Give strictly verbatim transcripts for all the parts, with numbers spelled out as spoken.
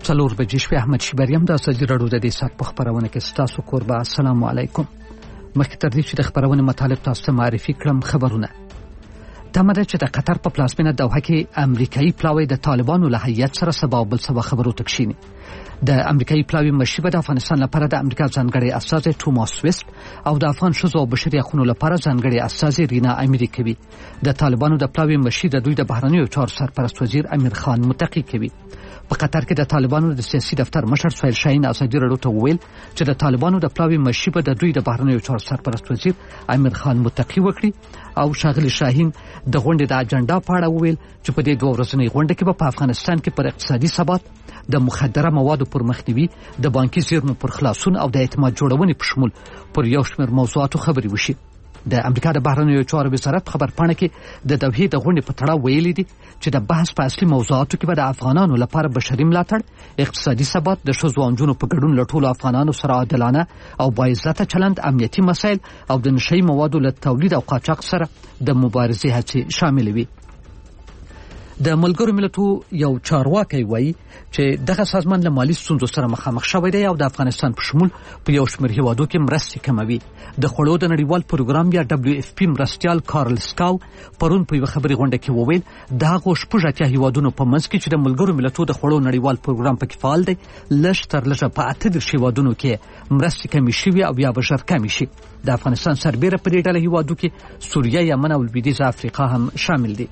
څلور بجې شوې. احمد شیبریم د ازادي راډیو د دې ساعت په خپرونه کې ستاسو کوربه. السلام علیکم. مخکې تر دې چې د خپرونې مطالب تاسو ته معرفي کړم، خبرونه. تمه ده چې د قطر په پلازمینه دوحه کې امریکایي پلاوی د طالبانو له هیئت سره سبا او بل سبا خبرو ته کښیني. د امریکایي پلاوی مشر به د افغانستان لپاره د امریکا ځانګړی استازی توماس ویست او د افغان ښځو او بشري حقوقو لپاره ځانګړی استازی رینا امیری کوي. د طالبانو د پلاوی مشر د دوی د بهرنیو چارو سرپرست وزیر امیر خان متقی کوي. په قطر کې د طالبانو د سیاسي دفتر مشر سهیل شاهین ازادي راډیو ته وویل چې د طالبانو د پلاوی مشر به د دوی د بهرنیو چارو سرپرست وزیر امیر خان متقی وکړي او ښاغلي شاهین د غونډې د اجنډا په اړه وویل چې په دې دوه ورځنۍ غونډه کې به په افغانستان کې پر اقتصادي ثبات، د مخدره موادو پر مخنیوي، د بانکي زیرمو پر خلاصون او د اعتماد جوړونې په شمول پر یو شمېر موضوعاتو خبرې وشي. د امریکا د بهرنیو چارو وزارت خبرپاڼه کې د دوحې د غونډې په تړاو ویلي دي چې د بحث په اصلي موضوعاتو کې به د افغانانو لپاره بشري ملاتړ، اقتصادي ثبات، د ښځو او نجونو په ګډون له ټولو افغانانو سره عادلانه او باعزته چلند، امنیتي مسایل او د نشهیي موادو له تولید او قاچاق سره د مبارزې هڅې شامل وي. د ملګرو ملتونو یو چارواکي وایي چې دغه سازمان له مالي ستونزو سره مخامخ شوی دی او د افغانستان په شمول په یو شمېر هیوادو کې مرستې کموي. د خوړو د نړیوال پروګرام یا دبلیو اف پی مرستیال کارل سکاو پرون په یوه خبري غونډه کې وویل د هغو شپږ اتیا هیوادونو په منځ کې چې د ملګرو ملتونو د خوړو نړیوال پروګرام پکې فعال دی، لږ تر لږه په اته دېرش هیوادونو کې مرستې کمې شوي او یا به ژر کمې شي. د افغانستان سربیره په دې ډله هیوادو کې سوریه، یمن او لویدیځه افریقا هم شامل دي.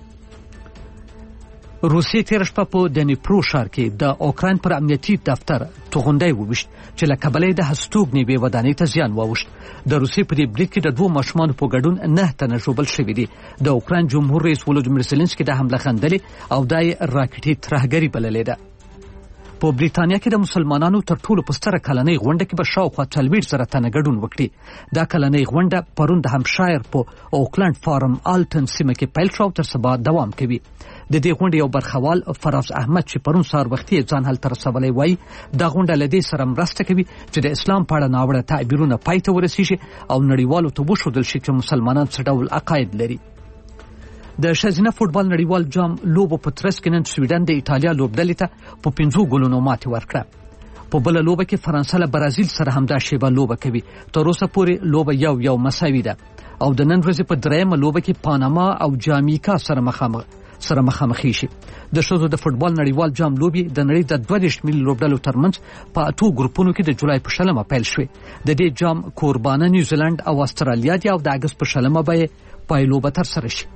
روسیې تېره شپه په دنیپرو ښار کې د اوکراین پر امنیتي دفتر توغندی وویشت چې له کبله د هستوګنې بې ودانۍ ته زیان واوښت. د روسیې په دې برید کې د دوو ماشومانو په ګډون نه تنه ژوبل شوي دي. د اوکراین جمهور رئیس ولودیمیر زلنسکي د حمله خندلې او دا یې راکټي ترهګري بللې ده. په بریتانیا کې د مسلمانانو تر ټولو په ستره کلنۍ غونډه کې به شاوخوا څلوېښت زره تنه ګډون وکړي. دا کلنۍ غونډه پرون د همشایر په اوکلند فارم آلټن سیمه کې پیل شوه او تر سبا دوام کوي. د دې غونډې یو برخوال فراز احمد چې پرون سهار وختي ځان هلته رسولی وایي دا غونډه له دې سره مرسته کوي چې د اسلام په اړه ناوړه تعبیرونه پای ته ورسیږي او نړیوالو ته وښودل شي چې مسلمانان څه ډول عقاید لري. د ښځینه فوټبال نړیوال جام لوبو په ترڅ کې نن سویډن د ایټالیا لوبډلې ته په پنځو ګولونو ماتې ورکړه. په بله لوبه کې فرانسه له برازیل سره همدا شیبه لوبه کوي. تر اوسه پورې لوبه یو یو مساوي ده او د نن ورځې په دریمه لوبه کې پاناما او جامیکا سره مخامخ سره مخامخې شي. د ښځو د فوټبال نړیوال جام لوبې د نړۍ د دوه دېرش ملي لوبډلو ترمنځ په اتو ګروپونو کې د جولای په شلمه پیل شوې. د دې جام کوربانه نیوزیلند او استرالیا دي او د اګست په شلمه به یې پایلوبه ترسره شي.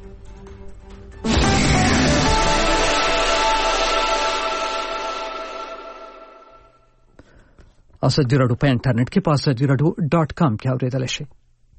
ازادي راډیو په انټرنیټ کې په ازادي راډیو ډاټ کام کې اورېدلی شئ.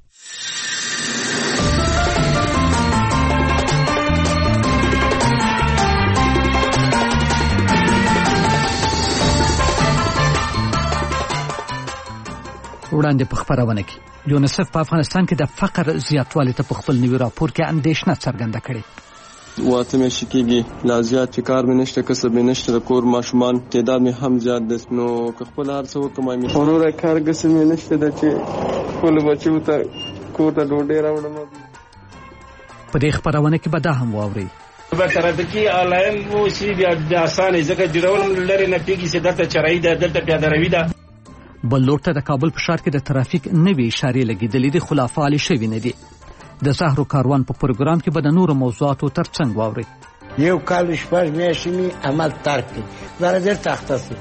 وړاندې په خپرونه کې یونیسف په افغانستان کې د فقر زیاتوالي ته په خپل نوي راپور کې اندېښنه څرګنده کړې. واته مې شکیږي لا زیات چې کار مې نشته، کسب مې نشته، د کور ماشومان تعداد مې هم زیات دی، نو که خپل هر څه وکړم مې وروره کار کسب مې نشته ده چې خپلو بچو ته کور ته ډوډۍ راوړم. په دې خپرونه کې به دا هم واورئ به ترافیکي علایل وشي بیا د اسانه ځکه جوړول لري نه پیږي چې دلته چرایي ده، دلته پیاده روي ده. بل لور ته د کابل په ښار کې د ترافیک نوې اشارې لګېدلې دي خو لا فعالې شوي نه دي. د زهرو کاروان په پروګرام کې به د نورو موضوعاتو تر څنګ واورئ. یو کال شپږ میاشتې مې عمل ترک کړي، دا ډېر سخته شو.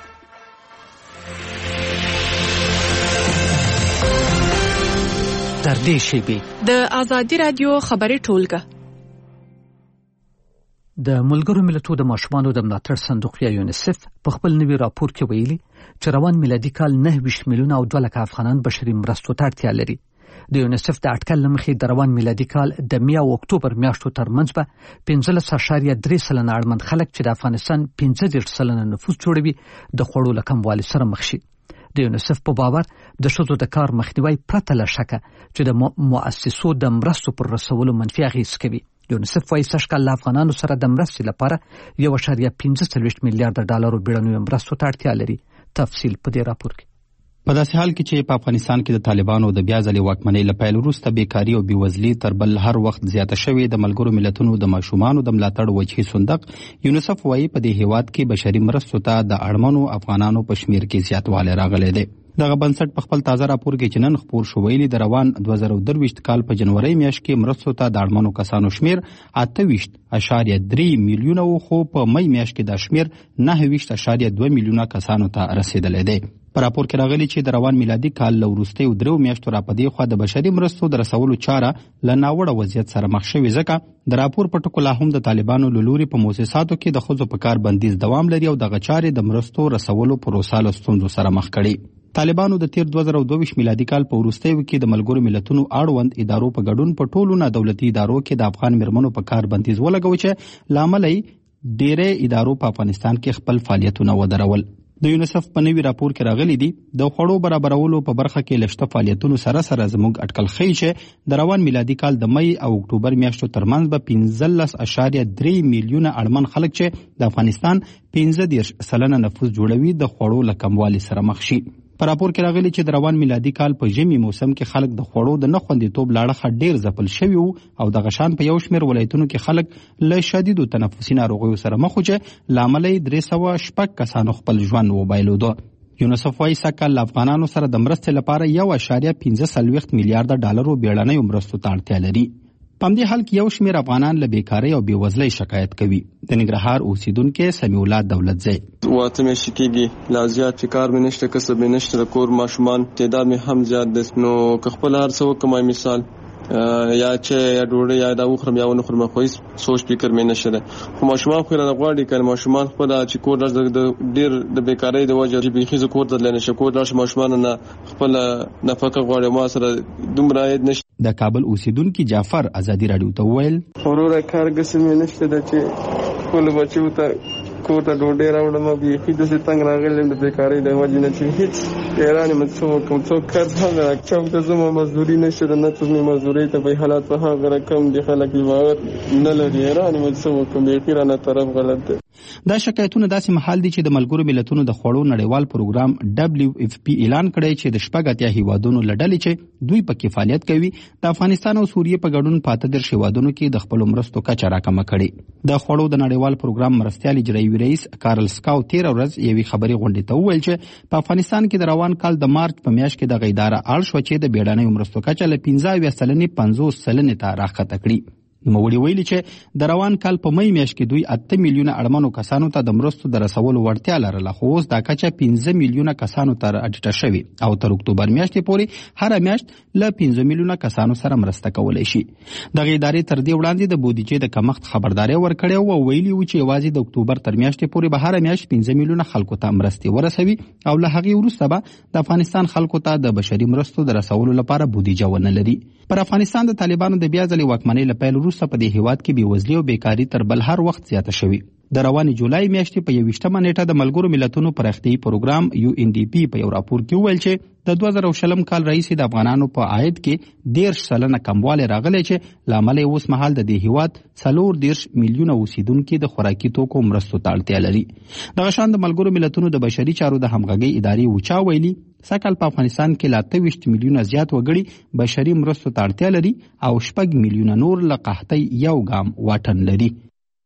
تر دې شیبې د ازادي راډیو خبري ټولګه د ملګرو ملتونو د ماشومانو د ملاتړ صندوق یا یونیسف په خپل نوي راپور کې ویلي چې روان میلادي کال نهه ویشت میلیونه او دوه لکه افغانان بشري مرستو ته اړتیا لري. د یونیسف د اټکل له مخې د روان میلادي کال د مې او اکتوبر میاشتو ترمنځ به پنځلس اعشاریه درې سلنه اړمن خلک چې د افغانستان پنځه دېرش سلنه نفوس جوړوي د خوړو له کموالي سره مخ شي. د یونیسف په باور د ښځو د کار مخنیوی پرته له شکه چې د مؤسسو د مرستو پر رسولو منفي اغېز کوي. یونیسف وايي سږ کال له افغانانو سره د مرستې لپاره یو اعشاریه پنځه څلوېښت میلیارډ ډالرو بیړنیو مرستو ته اړتیا لري. تفصیل په دې راپور کې. په داسې حال کې چې په افغانستان کې د طالبانو د بیا ځلې واکمنۍ له پیل وروسته بیکاري او بېوزلي تر بل هر وخت زیاته شوې، د ملګرو ملتونو د ماشومانو د ملاتړ وجهي صندوق یونیسف وایي په دې هیواد کې بشري مرستو ته د اړمنو افغانانو په شمیر کې زیاتوالی راغلی دی. دغه بنسټ په خپل تازه راپور کې چې نن خپور شو ویلي د روان دوه زره درویشت کال په جنوري میاشت کې مرستو ته د اړمنو کسانو شمیر اته ویشت اشاریه درې میلیونه و، خو په مې میاشت کې دا شمیر نهه ویشت اشاریه دوه میلیونه کسانو ته رسیدلی دی. په راپور کې راغلي چې د روان میلادي کال له وروستیو دریو میاشتو راپدې خوا د بشري مرستو د رسولو چاره له ناوړه وضعیت سره مخ شوې، ځکه د راپور په ټکو لا هم د طالبانو له لوري په مؤسساتو کې د ښځو په کار بندیز دوام لري او دغه چارې د مرستو رسولو پروسه له ستونزو سره مخ کړي. طالبانو د تیر دوه زره دوه ویشت میلادي کال په وروستیو کې د ملګرو ملتونو اړوند ادارو په ګډون په ټولو نه دولتي ادارو کې د افغان میرمنو په کار بندیز ولګوي چې لامل یې ډېرې ادارو په افغانستان کې خپل فعالیتونه ودرول. د یونیسف په نوي راپور کې راغلي دي د خوړو برابرولو په برخه کې لشته فعالیتونو سره سره زموږ اټکل ښیي چې د روان میلادي کال د مې او اکتوبر میاشتو ترمنځ به پنځلس اشاریه درې میلیونه اړمن خلک چې د افغانستان پنځه دېرش سلنه نفوس جوړوي د خوړو له کموالي سره مخ شي. په راپور کې راغلي چې د روان میلادي کال په ژمي موسم کې خلک د خوړو د نه خوندیتوب له اړخه ډېر ځپل شوي وو او دغه شان په یو شمېر ولایتونو کې خلک له شدیدو تنفسي ناروغیو سره مخ وو چې له امله یې درې سوه شپږ کسانو خپل ژوند وبایلوده. یونیسف وایي سږکال له افغانانو سره د مرستې لپاره یو اشاریه پنځه څلوېښت میلیارده ډالرو بیړنیو مرستو ته اړتیا لري. په همدې حال کې یو شمېر افغانان له بیکارۍ او بېوزلۍ شکایت کوي. د ننګرهار اوسیدونکی سمیع الله دولتزی: واته میاشتې کېږي لا زیات چې کار مې نشته، کسب مې نشته، د کور ماشومان تعداد مې هم زیات دی، نو که خپل هر څه وکړم مثال یا چې یا ډوډۍ یا دا وخورم یا ونه خورم، خو هېڅ سوچ فکر مې نشته دی. خو ماشومان خو رانه غواړي که ماشومان خپله چې کور لاړ د ډېر د بیکارۍ د وجې چې بیخي زه کور ته تللی نشم، کور لاړ شم ماشومانو نه خپله نفقه غواړي، ما سره دومره عاید نشته. د کابل اوسیدونکي جعفر ازادي راډیو ته وویل: وروره کار ګسم مې نشته ده چې خپلو بچیو ته کور ته ډوډۍ راوړم، بیخي داسې تنګ راغلی یم د بیکارۍ د وجې نه چې هېڅ حیران یم څه وکړم. څوک قرض هم چوک ته ځم، مزدوري نشته ده، نه څوک مې مزدورۍ ته په حالات په هغه رقم دي، خلک یې باور نه لري، حیران یم څه وکړم، بیخي رانه طرف غلط دی. دا شکایتونه داسې مهال دي چې د ملګرو ملتونو د خوړو نړیوال پروګرام ډبلیو اف پی اعلان کړی چې د شپږ اتیا هیوادونو له ډلې چې دوی پکې فعالیت کوي د افغانستان او سوریې په ګډون په اته دېرش هیوادونو کې د خپلو مرستو کچه راکمه کړې. د خوړو د نړیوال پروګرام مرستیال اجرایي رئیس کارل سکاو تېره ورځ یوې خبري غونډې ته وویل چې په افغانستان کې د روان کال د مارچ په میاشت کې دغه اداره اړ شوه چې د بیړنیو مرستو کچه له پنځه اویا سلنې پنځوس سلنې ته راښکته کړي. نوموړي ویلي چې د روان کال په مې میاشت کې دوی اته میلیونه اړمنو کسانو ته د مرستو د رسولو وړتیا لرله، خو اوس دا کچه پنځه میلیونه کسانو ته راټیټه شوې او تر اکتوبر میاشتې پورې هره میاشت له پنځه میلیونه کسانو سره مرسته کولی شي. دغه ادارې تر دې وړاندې د بودیجې د کمښت خبرداری ورکړې وه او ویلي وو چې یوازې د اکتوبر تر میاشتې پورې به هره میاشت پنځه میلیونه خلکو ته مرستې ورسوي او له هغې وروسته به د افغانستان خلکو ته د بشري مرستو د رسولو لپاره بودیجه ونه لري. پر افغانستان د طالبانو د بیا ځلې واکمنۍ له پیل وروسته په دې هیواد کې بېوزلي او بیکاري تر بل هر وخت زیاته شوې. د روانې جولای میاشتې په یویشتمه نیټه د ملګرو ملتونو پراختیایي پروګرام یو ان ډي پي په یو راپور کې وویل چې د دوه زره شلم کال راهیسې د افغانانو په عاید کې دېرش سلنه کموالی راغلی چې له امله یې اوس مهال د دې هیواد څلور دېرش میلیونه اوسیدونکي د خوراکي توکو مرستو ته اړتیا لري. دغه شان د ملګرو ملتونو د بشري چارو د همغږۍ ادارې وچا ویلي سږکال په افغانستان کې له اته ویشت میلیونه زیات وګړي بشري مرستو ته اړتیا لري او شپږ میلیونه نور له قحطۍ یو ګام واټن لري.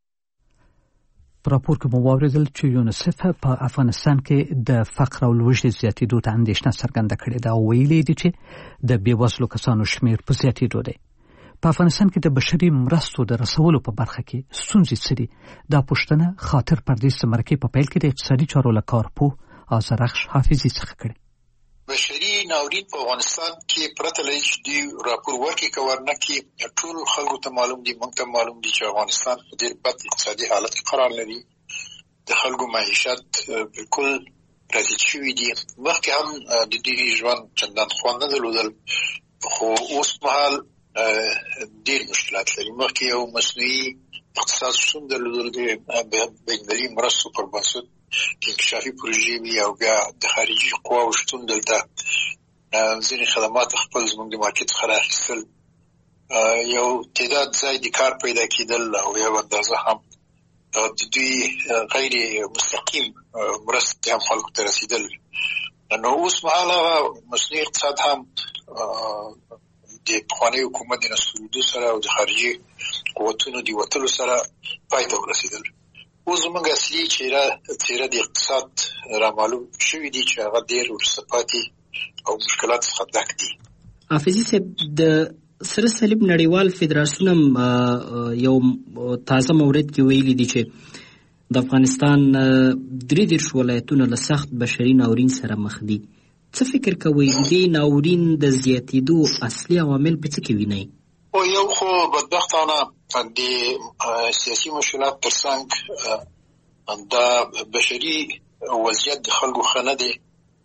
په راپور کې مو واورېدل چې یونیسف په افغانستان کې د فقر او لوږې زیاتېدو ته اندېښنه څرګنده کړې ده او ویلي دي چې د بېوزلو کسانو شمېر په زیاتېدو دی. په افغانستان کې د بشري مرستو د رسولو په برخه کې ستونزې څه دي؟ دا پوښتنه خاطر پردیس د مرکې په پیل کې د اقتصادي چارو له کارپوه آذرخش حافظي څخه کړې. بشري ناورین په افغانستان کې پرته له چې دی راپور ورکړي که ورنه کړي، ټول خلکو ته معلوم دي، موږ ته معلوم دي چې افغانستان په ډېر بد اقتصادي حالت کې قرار لري. د خلکو معیشت بالکل راټیټ شوي دي. مخکې هم د دوی ژوند چندان خوند نه درلودل، خو اوس مهال ډېر مشکلات لري. مخکې یو مصنوعي اقتصاد شتون درلودل د بینالمللي مرستو پر بنسټ انکشافي پروژې وي او بیا د خارجي قواو شتون دلته ځینې خدمات خپل زموږ د مارکېټ څخه رااخیستل، یو تعداد ځای د کار پیدا کېدل او یو اندازه هم د دوی غیر مستقیم مرستې هم خلکو ته رسېدل. نو اوس مهال هغه مصنوعي اقتصاد هم د پخواني حکومت د نسکورېدو سره او د خارجي قوتونو د وتلو سره پای ته ورسېدل. اوس زموږ اصلي چهره چهره د اقتصاد را معلوم شوي دي چې هغه ډېر وروسته پاتې او مشکلات څخه ډک دي. حافظي صاحب، د سره صلیب نړیوال فدراسیون یو تازه مورد کې ویلي دي چې د افغانستان درې دېرش ولایتونه له سخت بشري ناورین سره مخ دي. څه فکر کوئ دې ناورین د زیاتېدو اصلي عوامل په څه کې وینئ؟ او یو خو بدبختانه د سیاسي مشکلات تر څنګ د بشري وضعیت د خلکو ښه نه دی.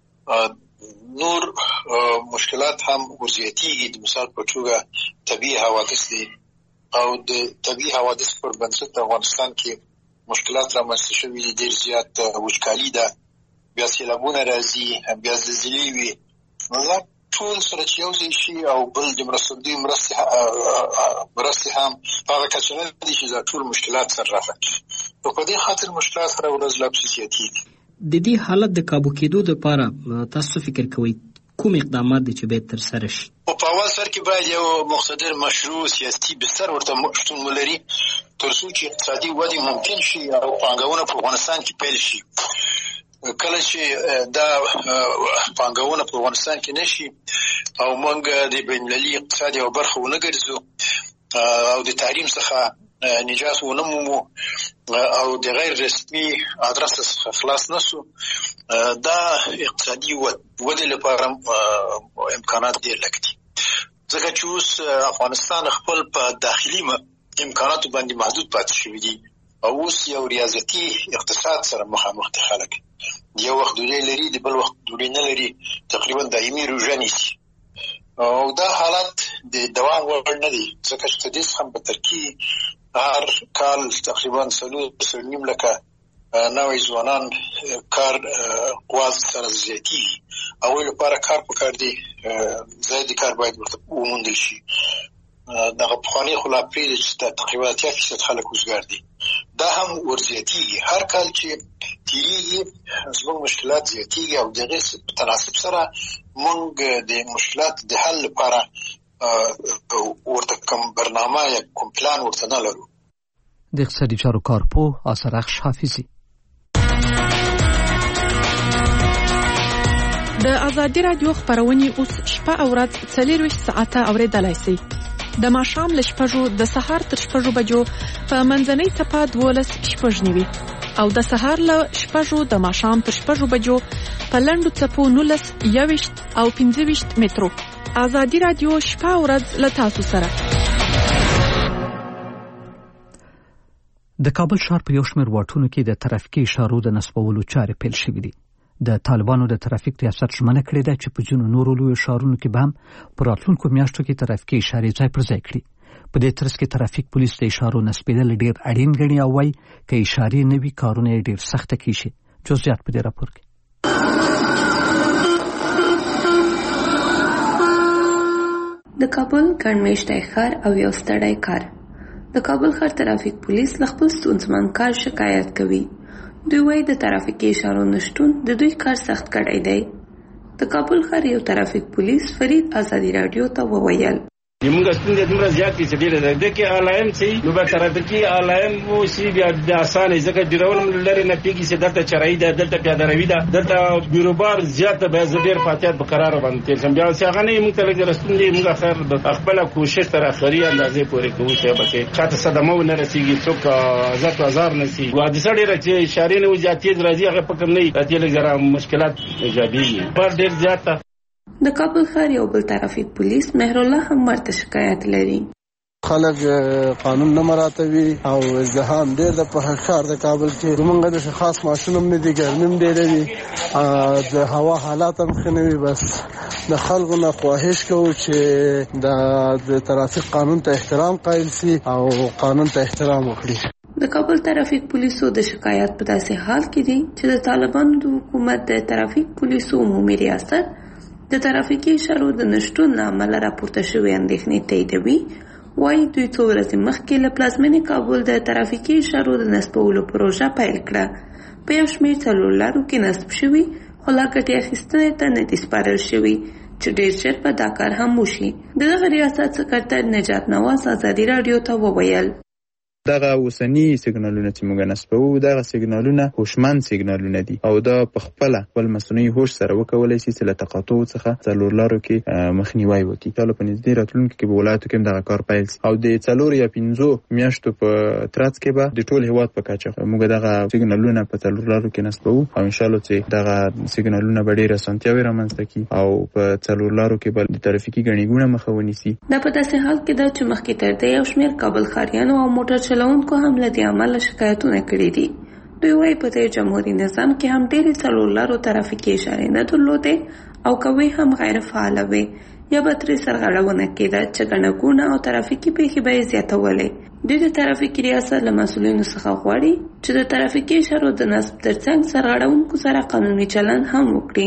نور مشکلات هم ورزیاتېږي. د مثال په توګه طبیعي حوادث دي او د طبیعي حوادث پر بنسټ د افغانستان کې مشکلات رامنځته شوي دي. ډېر زیات وچکالي ده، بیا سیلابونه راځي، بیا زلزلې وي. نو دا ټول سره چې یو ځای شي او بل د مرستندوی مرستې مرستې هم په هغه کچه نه دي چې دا ټول مشکلات سره راغلي. نو په دې خاطر مشکلات هره ورځ لا پسې زیاتېږي. د دې حالت د کابو کېدو لپاره تاسو فکر کوئ کوم اقدامات دي چې باید ترسره شي؟ په اول سر کې باید یو مقتدر مشروع سیاسي بستر ورته شتون ولري تر څو چې اقتصادي ودې ممکن شي او پانګونه په افغانستان کې پیل شي. کله چې دا پانګونه په افغانستان کې نشي او موږ د بین المللي اقتصاد یوه برخه ونه ګرځو او د تحریم څخه نجات ونه مومو او د غیر رسمي ادرس څخه خلاص نشو، دا اقتصادي ودې لپاره امکانات ډېر لږ دي. ځکه چې اوس افغانستان خپل په داخلي امکاناتو باندې محدود پاتې شوي دي او اوس یو ریاضتي اقتصاد سره مخامخ دي. خلک یو وخت ډوډۍ لري، د بل وخت ډوډۍ نه لري، تقریبا دایمي روژه نیسي او دا حالت د دوام وړ نه دی. ځکه چې د دې څخه په ترکي هر کال تقریبا څلور سوه نیم لکه نوي ځوانان کار قوا سره زیاتېږي. هغوی لپاره کار پکار دی، ځای د کار باید ورته وموندل شي. دغه پخواني خو لا پرېږدي چې تقریبا اتیا فیصد خلک وزګار دي، دا هم ورزیاتېږي. هر کال چې تېرېږي زموږ مشکلات زیاتېږي او د هغې په تناسب سره موږ د مشکلاتو د حل لپاره ورته کوم برنامه یا کوم پلان ورته نه لرو. د اقتصادي چارو کارپوه آثرخش حافظي. د ازادي رادیو خبرونه اوس شپه او ورځ څلورویشت ساعته اوریدلای شئ. د ماښام له شپږو د سهار تر شپږو بجو په منځنۍ څپه دولس شپږ نیوي او د سهار له شپږو د ماښام تر شپږو بجو په لنډو څپو نولس یوویشت او پنځه ویشت مترو. ازادي رادیو شپه او ورځ له تاسو سره. د کابل ښار په یو شمېر واټونو کې د ترافیکي اشارو د نصبولو چارې پیل شوې دي. د طالبانو د ترافیک ریاست ژمنه کړې ده چې په ځینو نورو لویو ښارونو کې به هم په راتلونکو میاشتو کې ترافیکي اشارې ځای پر ځای کړي. په دې ترڅ کې ترافیک پولیس د اشارو نصبېدل ډېر اړین ګڼي او وایي که اشارې نه وي کارونه یې ډېر سخته کیږي. جزئیات په دې راپور کې. د کابل ګڼمېشتی ښار او یو ستړی کار. د کابل ښار ترافیک پولیس له خپل ستونزمن کار شکایت کوي. دوی وایي د ترافیکي اشارو نشتون د دوی کار سخت کړی دی. د کابل ښار یو ترافیک پولیس فرید ازادي رادیو ته وویل موږ ستونزې دومره زیات دي چې ډېره ده. د کې علایم چې نو به ترافیکي علایم وشي بیا د اسانه ځکه ډیرول لري نه پیږي چې دلته چرایي ده، دلته پیاده روي ده، دلته بیروبار زیاته به زه ډېر فاتحت په قرار باندې تېر شم. بیا چې هغه نه موږ ته لږ ستونزې موږ خیر د خپله کوشش تر اخري اندازې پورې کوو چې به چاته صدمه ونه رسېږي، څوک ازار تو ازار نه شي. حادثه ډېره چې اشارې نه وي زیاتې راځي هغه فکر نه وي راځي لږ ذره مشکلات ایجادېږي. بار ډېر زیاته. د کابل ښار یو بل ترافیک پولیس مهرالله هم ورته شکایت لري. خلک قانون نه مراعاتوي او ازدحام ډېر د په ښار د کابل کې. زمونږ داسې خاص ماشین هم نه دي، ګرمي هم ډېره وي، د هوا حالات هم ښه نه وي. بس د خلکو نه خواهش کوو چې د ترافیک قانون ته احترام قایل سي او قانون ته احترام وکړي. د کابل ترافیک پولیسو د شکایت په داسې حال کې دي چې د طالبانو د حکومت د ترافیک پولیسو عمومي ریاست د ترافیکي اشارو د نشتون له امله راپورته شوې اندېښنې تاییدوي. وایي دوی څو ورځې مخکې له پلازمېنې کابل د ترافیکي اشارو د نصبولو پروژه پیل کړه. په یو شمېر څلور لارو کې نصب شوي خو لا ګټې اخیستنې ته نه دي سپارل شوي چې ډېر ژر به دا کار هم وشي. دغه ریاست سکرتر نجات نواز ازادي راډیو ته وویل دغه اوسنی سیګنالونه چې موږ نسبو دغه سیګنالونه هوشمند سیګنالونه دي او دا په خپل خپل مصنوعي هوش سره وکولای شي چې له تقاطع څخه څلور لارو کې مخنیوي وکړي. تاسو په نږدې راتلونکي کې په ولایتو کې دغه کار پیل شي او د څلور یا پنځو میاشتو په ترڅ کې به د ټول هیواد په کچه موږ دغه سیګنالونه په څلور لارو کې نسبو او ان شاء الله چې دغه سیګنالونه به ډېر اسانتیاوي رامنځته کړي او په څلور لارو کې به د ترافیکي ګڼې ګوڼه مخه ونیسي. دا په داسې حال کې ده چې مخکې تر دې یو شمېر کابل ښاریانو او موټر چلوونکو هم له دې امله شکایتونه کړي دي. دوی وايي په دې جمهوري نظام کې هم ډېرې څلور لارو ترافیکي اشارې نه درلودې او کوي هم غیر فعاله وي یا به ترې سرغړونه کېده چې ګڼه ګوڼه او ترافیکي پیښې به یې زیاتولې. دوی د ترافیکي ریاست له مسؤلینو څخه غواړي چې د ترافیکي اشارو د نصب ترڅنګ سرغړونکو سره قانوني چلند هم وکړي.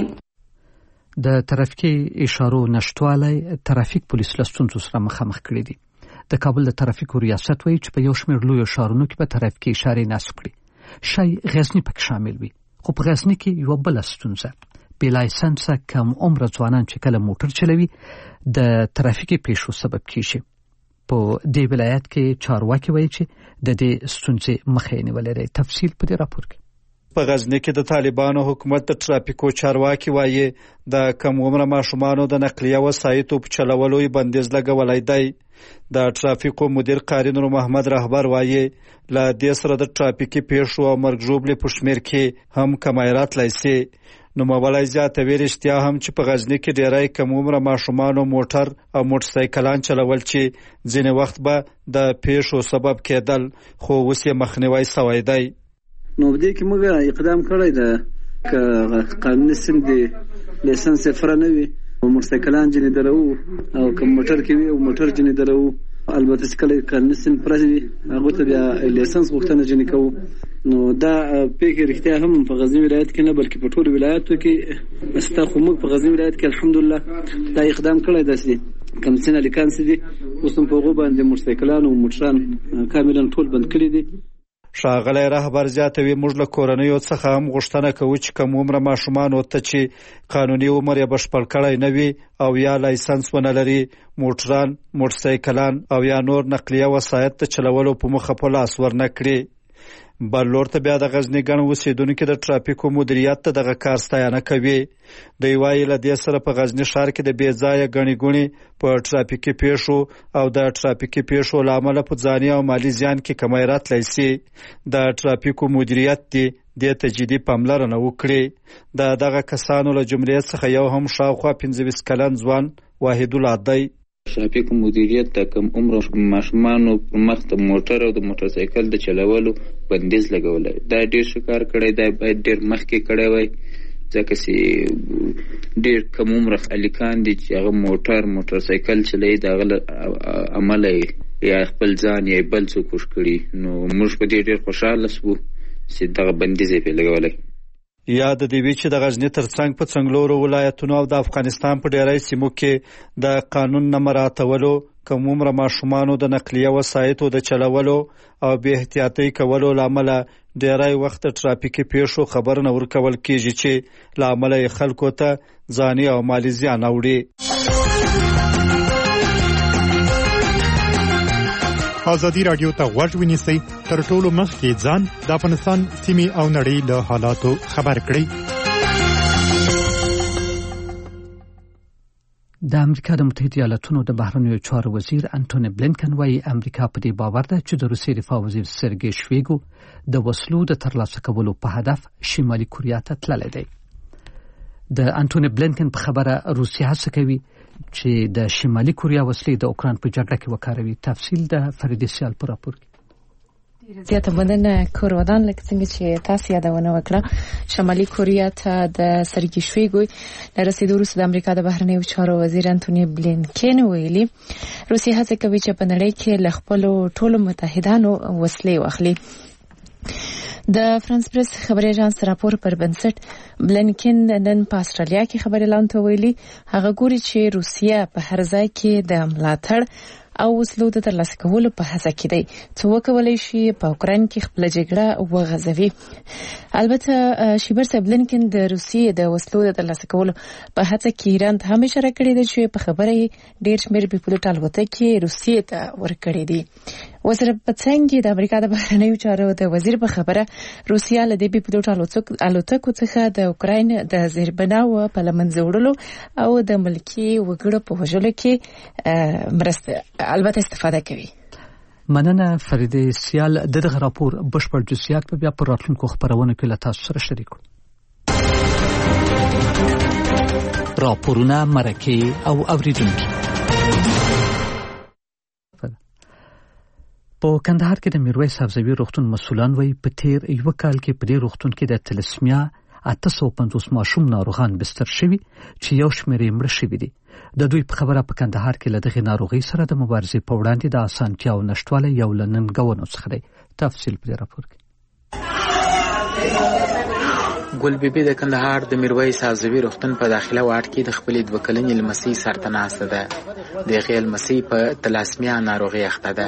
د ترافیکي اشارو نشټوالی ترافیک پولیس له ستونزو سره مخامخ کړي دي. د کابل د ترافیکو ریاست وایي چې په یو شمېر لویو ښارونو کې به ترافیکي اشارې نصب کړي. شای غزني پکې شامل وي، خو په غزني کې یوه بله ستونزه بې لایسنسه کم عمره ځوانان چې کله موټر چلوي د ترافیکي پیښو سبب کیږي. په دې ولایت کې چارواکي وایي چې د دې ستونزې مخه یې نیولې ده. تفصیل په دې راپور کې. په غزني کې د طالبانو حکومت د ترافیکو چارواکي وایي د کم عمره ماشومانو د نقلیه وسایطو په چلولو یې بندیز لګولی دی. د ترافیکو مدیر قاری نور محمد رهبر وایي له دې سره د ترافیکي پیښو او مرګ ژوبلې په شمېر کې هم کمی راتلی سي. نوموړی زیاتوي رښتیا هم چې په غزني کې ډېری کم عمره ماشومانو موټر او موټرسایکلان چلول چې ځینې وخت به د پیښو سبب کېدل، خو اوس یې مخنیوی سوی دی. نو په دې کې موږ اقدام کړی ده که قانوني سیم د لیسنس صفر نه وي او موټرسایکلان جنې درو او که موټر کې وي او موټر جنې درو، البته چې کله قانوني سیم پرځ وي هغه ته بیا لیسنس غوښتنه جنې کوو. نو دا پیښې رښتیا هم په غزني ولایت کې نه بلکې په ټولو ولایتو کې ستا خو موږ په غزني ولایت کې الحمدلله دا اقدام کړی دی چې کم سینه لیکان سي دي اوس هم په هغو باندې موټرسایکلان او موټران کاملا ټول بند کړي دي. ښاغلی رهبر زیاتوي موږ له کورنیو څخه هم غوښتنه کوو چې کم عمره ماشومانو ته چې قانوني عمر یې بشپړ کړی نه وي او یا لایسنس ونه لري موټران، موټرسایکلان او یا نور نقلیه وسایط ته چلولو په مخه په لاس ورنه کړي. بل لور ته بیا د غزني ګڼ اوسېدونکي د ترافیکو مدیریت ته دغه کار ستاینه کوي. دوی وایي له دې سره په غزني ښار کې د بې ځایه ګڼې ګوڼې په ترافیکي پیښو او د ترافیکي پیښو له امله په ځاني او مالي زیان کې کمی راتلی سي. د ترافیکو مدیریت دې دې ته جدي پاملرنه وکړي. د دغه کسانو له جملې څخه یو هم شاوخوا پنځه ویشت کلن ځوان واحدالله دی. ترافیکو مدیریت د کم عمر ماشومانو پر مخ د موټر او د موټرسایکل د چلولو بندیز لګولی. دا ډېر ښه کار کړی دی، باید ډېر مخکې کړی وای، ځکه چې ډېر کم عمره هلکان دي چې هغه موټر موټرسایکل چلوي د هغه له امله یا خپل ځان یا بل څوک وژ کړي. نو موږ په دې ډېر خوشحاله سوو چې دغه بندیز یې پرې لګولی. یا د دې وی چې د غزني ترڅنګ په څنګلورو ولایتونو او د افغانستان په ډیری سیمو کې د قانون نه مراعاتولو، کم عمره ماشومانو د نقلیه وسایطو د چلولو او بې احتیاطۍ کولو له امله ډیری وخت د ترافیکي پیښو خبر نه ورکول کېږي چې له امله یې خلکو ته ځاني او مالي زیان اوړي. ازادي راډیو ته غوږ ونیسئ، تر ټولو مخکې ځان د افغانستان سیمې او نړۍ له حالاتو خبر کړئ. د امریکا د متحده ایالاتونو د بهرنیو چارو وزیر انټونی بلینکن وایي امریکا په دې باور ده چې د روسیې دفاع وزیر سرګی شویګو د وسلو د ترلاسه کولو په هدف شمالي کوریا ته تللی دی. د انټونی بلینکن په خبره روسیه هڅه کوي چې د شمالي کوریا وسلې د اوکراین په جګړه کې وکاروي. تفصیل د فریدې سیال په راپور کې. زیاته مننه کورودان، لکه څنګه چې تاسو یادونه وکړه، شمالي کوریا ته د سرګی شویګو د رسیدو وروسته د امریکا د بهرنیو چارو وزیر انټونی بلینکن ویلي روسیه هڅه کوي چې په نړۍ کې له خپلو ټولو متحدانو وسلې واخلي. د فرانس پریس خبري اژانس راپور پر بنسټ بلینکن نن په استرالیا کې خبري اعلان ته ویلي هغه ګوري چې روسیه په هر ځای کې د ملاتړ او وسلو د ترلاسه کولو په هڅه کې دی چې وکولای شي په اوکراین کې خپل جګړه وغځوي. البته شیبر سبلنکن د روسیې د وسلو د ترلاسه کولو په هڅه کې ایران ته هم اشاره کړې ده چې په خبره ډېر شمېر پیپلوټ الوتکې روسیې ته ورکړې دي. وزیر پتسنګ د امریکا د بهرنیو چارو د وزیر په خبره روسیا له دې پیپلوټ الوتکو څخه د اوکراین د زیربناو په لمنځه وړلو او د ملکي وګړو په وژلو کې مرسته البته استفاده کوي. مننه فريده سیال. دغه راپور بشپړ جزئیات په بیا پر راتلونکو خبرونو کې له تاسو سره شریک کړو. راپورونه مرکه او اوریدونکو. په کندهار کې د میرویس حفظوي روغتون مسولان وایي په تیر یو کال کې په دې روغتون کې د تلسمیا اته سوه پنځوس ماشوم ناروغان بستر شوي چې یو شمېر یې مړه شوي دي. د دوی په خبره په کندهار کې له دغې ناروغۍ سره د مبارزې په وړاندې د اسانتیاو نشتوالی یو له ننګونو څخه دی. تفصیل په دې راپور کې. ګل بیبي د کندهار د میرویس حفظوي روغتون په داخله واټ کې د خپلې دوه کلنې لمسۍ سرته ناسته ده. د هغې لمسۍ په تلاسمیا ناروغۍ اخته ده.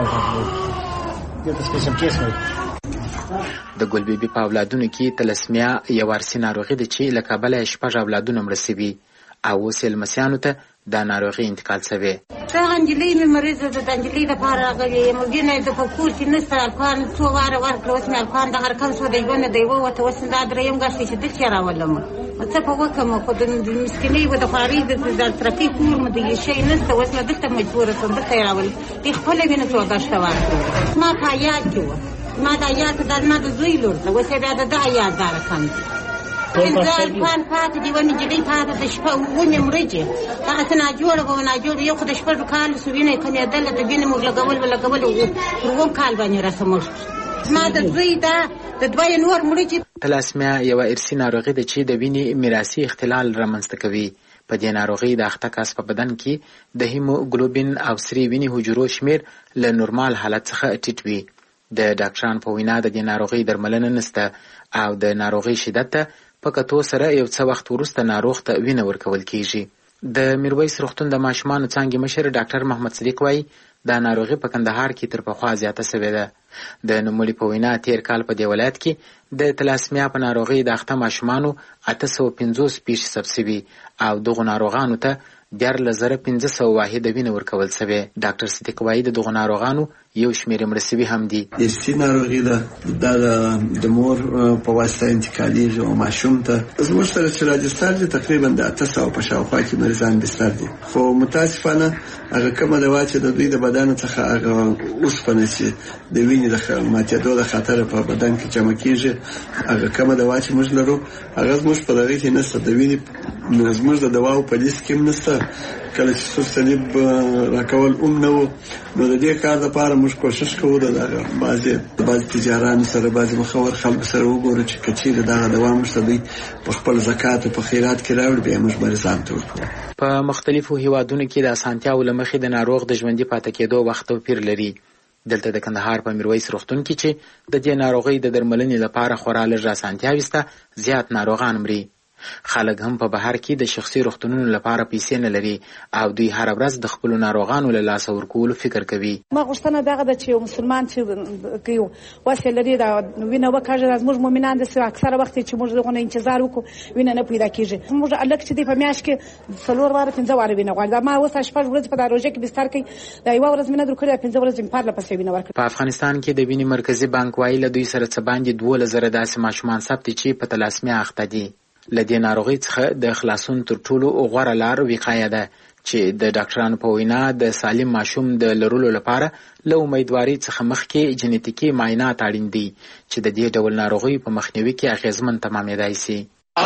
د ګل بیبي په اولادونو کې تلاسمیا یو ارثي ناروغي ده چې له کبله یې شپږ اولادونه مړه سوي او اوس یې لمسیانو ته دا ناروغي انتقال شوې. څنګه انجلۍ مې مریضه ده، د انجلۍ لپاره راغلې یم. وینه د په کور کې نشته، الکان څو واره ورکړه، اوس مې الکان دغه رقم شو د ژوند دی ووته. اوس دا درېیم ګاشتې چې دلته یې راولم. څه په وکړم؟ خو د مسکینۍ و د خوارۍ د ترافیک کور مو د یې شی نشته. اوس مې دلته مجبوره شوم، دلته یې راولم. دې خپله وینه څو ګاشته ورکړه. زما په عیاد کې وه، زما د عیاد دا زما د زوی لور ده. اوس یې بیا د ده عیاد دا رقم دی. پنځه الکان پاتې دي، ونې نجلۍ پاتې ده، شپه ونې مړجې دغسې ناجوړه به ناجوړه. یو خو د شپږو کالو سو وینه یې کمېدله، د وینې موږ لګول به لګول پر اووم کال باندې راسه مړ شو. زما د زوی ده، د دوه یې نور مړجې. تلاسمیا یوه ارثي ناروغي ده چې د وینې میراثي اختلال رامنځته کوي. په دې ناروغۍ د اخته کس په بدن کې د هیموګلوبین او سرې وینې حجرو شمېر له نورمال حالت څخه ټیټ وي. د ډاکټرانو په وینا د دې ناروغۍ درملنه نشته او د ناروغۍ شدت ته په کتو سره یو څه وخت وروسته ناروغ ته وینه ورکول کیږي. د میرویس روغتون د ماشومانو څانګې مشر ډاکټر محمد صدیق وایي دا ناروغي په کندهار کې تر پخوا زیاته شوې ده. د نوموړي په وینا تیر کال په دې ولایت کې د تلاسمیا په ناروغۍ د اخته ماشومانو اته سوه پنځوس پیښې ثبت شوي او دغو ناروغانو ته دیارلس زره پنځه سوه واحده وینه ورکول شوې. ډاکټر صدیق وایي د دغو ناروغانو یو شمېر مړه سوي هم دي. ارثي ناروغي ده، دا د مور په واسطه انتقالیږي او ماشوم ته. زموږ سره چې راجستر دي تقریبا د اته سوه په شاوخوا کې مریضان بستر دي، خو متاسفانه هغه کومه دوا چې د دوی د بدن څخه هغه اوسپنه چې د وینې د ماتېدو د خطر په بدن کې جمع کیږي، هغه کومه دوا چې موږ لرو هغه زموږ په دغه کې نشته. د وینې زموږ د دواو په لیست کې هم نشته. کله چې سور صلیب راکول هم نه و، نو د دې کار لپاره موږ کوشش کوو د دغه بعضې بعضې تجارانو سره، بعضې مخور خلکو سره وګورو چې که چیرې دغه دوا موږ ته دوی په خپل زکات او په خیرات کې راوړي، بیا موږ مریضانو ته ورکوو. په مختلفو هیوادونو کې د اسانتیاو له مخې د ناروغ د ژوندي پاتې کېدو وخت توپیر لري. دلته د کندهار په میرویس روغتون کې چې د دې ناروغۍ د درملنې لپاره خورا لږ اسانتیاوې شته، زیات ناروغان مري. خلک هم په بهر کې د شخصي روغتونونو لپاره پیسې نه لري او دوی هر ورځ د خپلو ناروغانو له لاسه ورکولو فکر کوي. ما غوښتنه دغه ده چې یو مسلمان چې کوي وسه لري دا وینه وکړي، زموږ مؤمنان د اکثره وخت چې موږ دغه انتظار وکړو وینه نه پیدا کیږي. موږ الک چې د په میاش کې څلور واره پنځه واره وینه غواړي. ما اوس شپږ ورځې په دروژه کې بستر کې دا یو ورځ مینه درکړه، پنځه ورځې په پرله پسې وینه ورکړه. په افغانستان کې د وینې مرکزی بانک وایي له دوی سره څه باندې دوه زره داسې ماشومان ثبت چې په تلاسمیا اخته دي. له دې ناروغۍ څخه د خلاصون تر ټولو غوره لار وقایه ده چې د ډاکټرانو په وینا د سالم ماشوم د لرلو لپاره له امیدوارۍ څخه مخکې جنیتیکي معاینات اړین دي چې د دې ډول ناروغۍ په مخنیوي کې اغیزمن تمامېدای شي.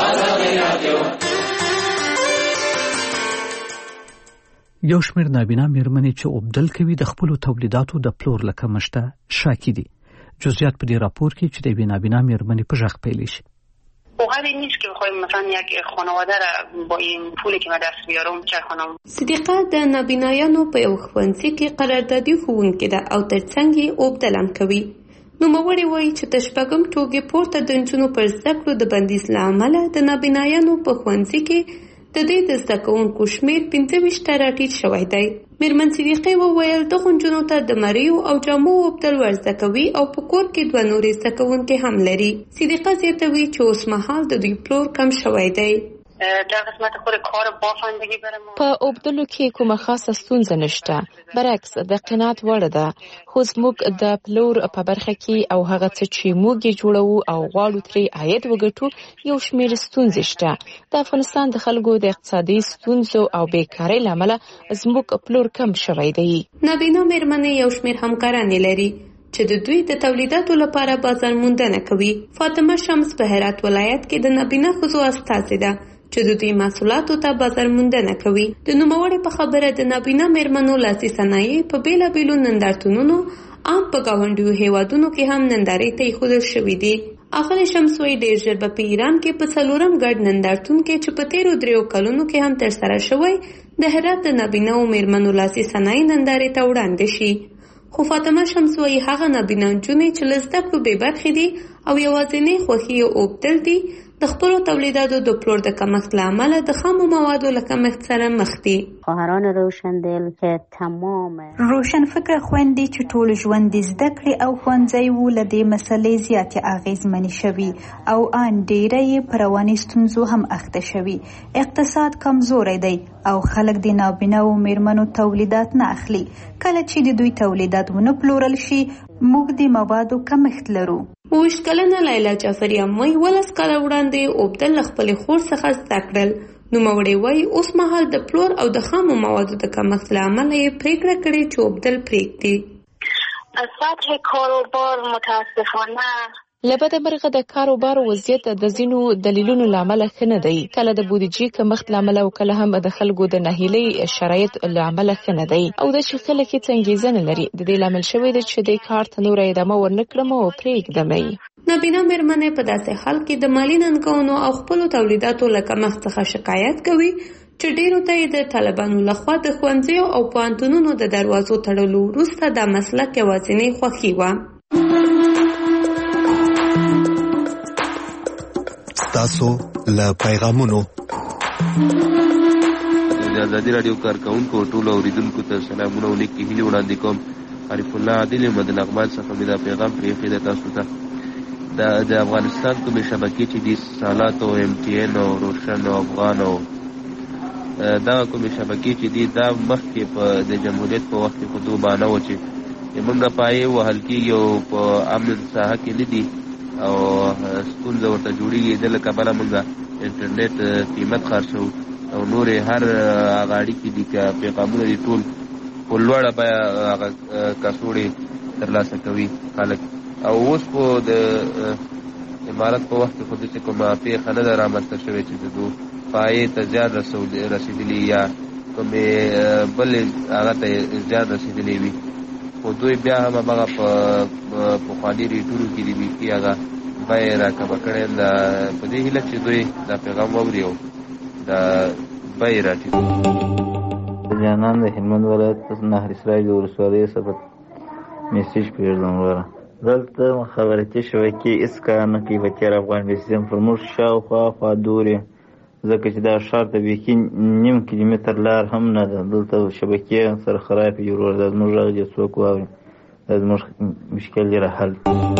یو شمېر نابینا مېرمنې چې اوبدل کوي د خپلو تولیداتو د پلور له کمښته شاکي دي. جزئیات په دې راپور کې چې د یوې نابینا مېرمنې په غږ پیلی شي. واقعا این نیست که بخوایم مثلا یک خانواده را با این پولی که ما دست بیارم چه خانم. صدیقه د نابینایانو په یو ښوونځي کې قراردادي ښوونکې ده او ترڅنګ یې اوبدل هم کوي. نوموړې وایي چې د شپږم ټولګې پورته د نجونو پر زده کړو د بندیز له امله د نابینایانو په ښوونځي کې د دې د زده کوونکو شمېر پنځه ویشت ته راټیټ شوی دی. میرمن صدیقې وویل دغو نجونو ته د مریو او جامو اوبدل ور زده کوي او په کور کې دوه نورې زده کوونکې هم لري. صدیقه زیاتوي چې اوس مهال د دوی پلور کم شوی دی. در قسمت خود کار بافندگی برای ما په اوبدلو کې کومه خاصه ستونزه نشته، برعکس د قناعت وړ ده. خو زموږ د پلور په برخه کې او هغه څه چې موږ یې جوړوو او غواړو ترې عاید وګټو یو شمېر ستونزې شته. د افغانستان د خلکو د اقتصادي ستونزو او بیکارۍ له امله زموږ پلور کم شوی دی. نابینا میرمنې یو شمېر همکارانې لري چې د دوی د تولیداتو لپاره بازار موندنه کوي. فاطمه شمس په هرات ولایت کې د نابینا ښځو استازې ده چې د دوی محصولاتو ته بازار موندنه کوي. د نوموړې په خبره د نابینا میرمنو لاسي صنایع په بیلابیلو نندارتونونو عام په ګاونډیو هیوادونو کې هم نندارې ته ایښودل شوي دي. اغلې شمس وایي ډېر ژر به په ایران کې په څلورم ګډ نندارتون کې چې په تیرو دریو کلونو کې هم ترسره شوی د هرات د نابیناو میرمنو لاسي صنایع نندارې ته وړاندې شي. خو فاطمه شمس وایي هغه نابینا نجونې چې له زده کړو بې برخې دي او یوازینۍ خوښي یې اوبدل دي د خپلو تولیداتو د پلور د کمښت له امله د خامو موادو له کمښت سره مخ دي. خواهران روشندل که تمام روشن فکر خويندې چې ټول ژوند زده کړې او ښوونځی وو له دې مسلې زیاتې اغېزمنې شوي او ان ډېره یې په رواني ستونزو هم اخته شوي. اقتصاد کمزوری دی او خلک د نابیناو میرمنو تولیدات نه اخلي. کله چې د دوی تولیدات ونه پلورل شي موږ د موادو کمښت لرو. اوویشت کلنه لیلا جعفری اموی ولس کاله وړاندې اوبدل له خپلې خور څخه زده کړل. نوموړې وایي اوس مهال د پلور او د خامو موادو د کمښت له امله یې پرېکړه کړې چې اوبدل پرېږدي. سطح کاروبار متاسفانه له بده مرغه د کاروبار وضعیت د ځینو دلیلونو له امله ښه نه دی. کله د بودیجې کمښت له امله او کله هم د خلکو د ناهیلۍ شرایط له امله ښه نه دی او د چې خلک هېڅ انګېزه نه لري. د دې لامل شوی دی چې د کار ته نوره ادامه ورنه کړم او پرېږدم یې. نابینا میرمنې په داسې حال کې د مالي ننګونو او خپلو تولیداتو له کمښت څخه شکایت کوي چې ډېرو ته یې د طالبانو لخوا د ښوونځیو او پوهنتونونو د دروازو تړلو وروسته دا مسلک یوازینۍ خوښي وه. تاسو له پیغامونو د ازادي راډیو کارکونکو ټولو اوریدونکو ته سلامونه او نیکې هیلې وړاندې کوم. عارف الله عادل یم د نغمال څخه مې دا پیغام پرېښی دی تاسو ته. د افغانستان کومې شبکې چې دي سالات او ایم ټي این او روشن او افغان او دغه کومې شبکې چې دي دا مخکې په د جمهوریت په وخت کې خو دوبانه وه چې زموږ د پایې وهل کېږي او په امن ساحه کې نه دي او ستونزه ورته جوړېږي. د له کبله موږ انټرنیټ قیمت خرڅوو او نورې هر هغه اړیکې دي که پیغامونه دي ټول په لوړه بیه هغه کڅوړې ترلاسه کوي خلک. او اوس خو د امارت په وخت کې خو داسې کومه پېښه نه ده رامنځته شوې چې د دو پایې ته زیان رسېدلي یا کومې بلې هغه ته زیان رسېدلی وي. خو دوی بیا هم همغه په پخواني ریټونو کې دي بیخي هغه بیې راکمه کړې یم. په دې هیله چې دوی دا پیغام واوري او دا بیې راټیټوي. جانان د هلمند ولایت نهر اسرائیل ولسوالۍ څخه میسیج پرېږدم. وره دلته مخابراتي شبکې هېڅ کار نه کوي په تېر افغان سیستم پر موږ شاوخوا خوا دورې، ځکه چې دا ښار ته بیخي نیم کیلومتر لار هم نه ده. دلته شبکې سره خرابې جوړول دا زموږ غږ چې څوک واوري دا زموږ مشکل یې راحل.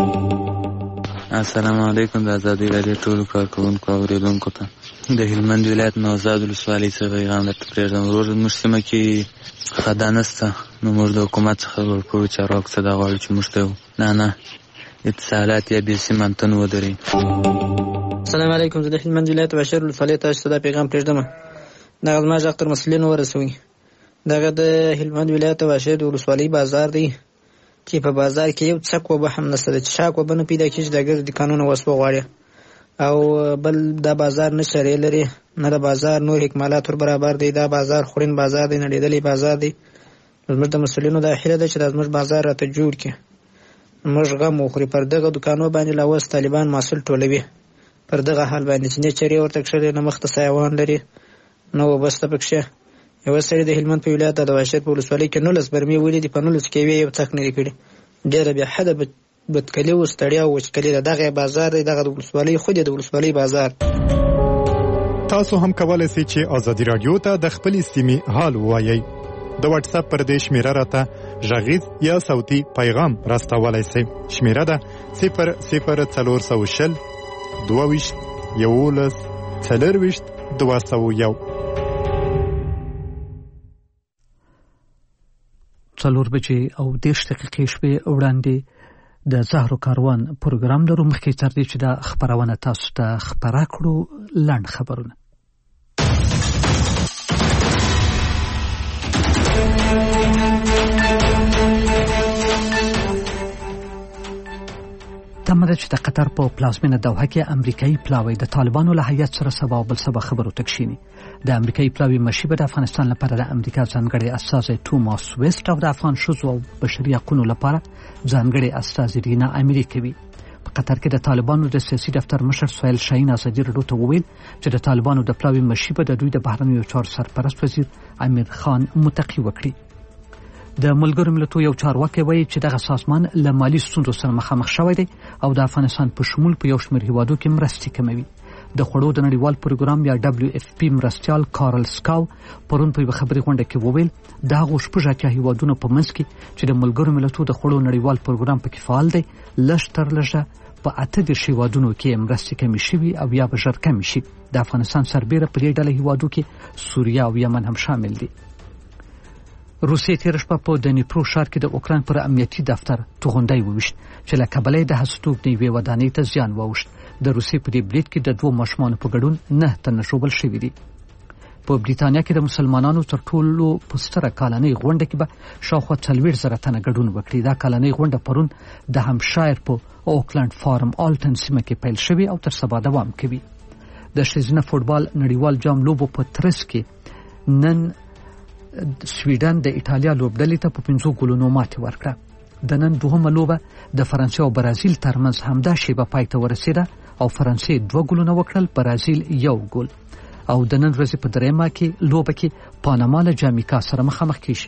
السلام علیکم. د ازادي راډیو ټولو کارکوونکو او اورېدونکو ته د هلمند ولایت نوزاد ولسوالۍ څخه پیغام درته پرېږدم. ورور زموږ سیمه کې خدا نسته نو موږ د حکومت څخه ورپورې چارواکو څه دا غواړو چې موږ ته نه نه اتصالات یا بیسیم انتن ودرېږي. السلام علیکم. زه د هلمند ولایت بشیر ولسوالۍ تاسو ته دا پیغام پرېږدم. دغه زما غږ تر مسؤلینو ورسوئ. دغه د هلمند ولایت بشیر ولسوالۍ بازار دی چې په بازار کې یو څک وبه هم نشته چې شاک وبه نه پیدا کېږي. د ګرځ د قانون وسوه غواړي او بل دا بازار نه شریع لري نه د بازار نور اکمالات ور برابر دی. دا بازار خورین بازار دی، نړېدلی بازار دی. زموږ د مسؤلینو دا هیله ده چې دا زموږ بازار راته جوړ کړي. موږ غم وخوري پر دغه دوکانو باندې لا اوس طالبان محصول ټولوي پر دغه حال باندې چې نه چرې ورته کښلې نه مخته سایوان لري نه وبسته پکښې. یوه سړي د هلمند په ولایت د واشر په ولسوالۍ کې نولس برمې ولیدي، په نولس کې یې یو څک نه دي کړي. ډېره بې حده بدکلي او ستړیا او وچکلي ده. دغه بازار دی، دغه د ولسوالۍ خو د ولسوالۍ بازار. تاسو هم کولای شئ چې ازادي رادیو ته د خپل سیمې حال ووایئ. د واتس اپ پر دې شمیره راته غږیز یا صوتي پیغام راستولی شئ. شمیره ده صفر صفر څلور سوه شل دوه ویشت یولس څلرویشت دوه سوه یو. څلور بجې او دېرش دقیقې شپې وړاندې د زهرو کاروان پروګرام لرو. مخکې تر دې چې دا خپرونه تاسو ته خپره کړو لنډ خبرونه. تمه ده چې د قطر په پلازمینه دوحه کې امریکایي پلاوی د طالبانو له هیات سره سبا بل سبا خبرو تکشینی. د امریکایي پلاوی مشي به د افغانستان لپاره د امریکا ځانګړي استازی توماس ویسټ او د افغان ښځو او بشري حقوقو لپاره ځانګړي استازی رینا امیری کوي. په قطر کې د طالبانو د سیاسي دفتر مشر سهیل شاهین ازادي راډیو ته وویل چې د طالبانو د پلاوی مشي به د دوی د بهرنیو چارو سرپرست وزیر امیر خان متقي وکړي. د ملګرو ملتونو یو چارواکي وایي چې دغه سازمان له مالي ستونزو سره مخامخ شوی دی او د افغانستان په شمول په یو شمېر هیوادو کې مرستې کموي. د خوړو د نړیوال پروګرام یا دبليو اف پی مرستیال کارل سکاو پرون په یوه خبري غونډه کې وویل د هغو شپږ اتیا هیوادونو په منځ کې چې د ملګرو ملتونو د خوړو نړیوال پروګرام پکې فعال دی لږ تر لږه په اته دېرش هیوادونو کې مرستې کمې شوي او یا به ژر کمې شي. د افغانستان سربیره په دې ډله هیوادو کې سوریه او یمن هم شامل دي. روسیې تېره شپه په دنیپرو ښار کې د اوکراین پر امنیتي دفتر توغندی وویشت چې له کبله یې د هستوګ د یوې ودانۍ ته زیان واوښت. د روسیې په دې برید کې د دوو ماشومانو په ګډون نه تنه ژوبل شوي دي. په بریتانیا کې د مسلمانانو تر ټولو په ستره کالنۍ غونډه کې به شاوخوا څلوېښت زره تنه ګډون وکړي. دا کالنۍ غونډه پرون د همشایر په اوکلند فارم آلټن سیمه کې پیل شوې او تر سبا دوام کوي. د ښځینه فوټبال نړیوال جام لوبو په ترڅ کې نن سویډن د ایټالیا لوبډلې ته په پنځو ګولونو ماتې ورکړه. د نن دوهمه لوبه د فرانسې او برازیل ترمنځ همدا شیبه پای ته ورسېده او فرانسې دوه ګولونه وکړل، برازیل یو ګول. او د نن ورځې په درېیمه کې لوبه کې پاناما له جامیکا سره مخامخ کیږي.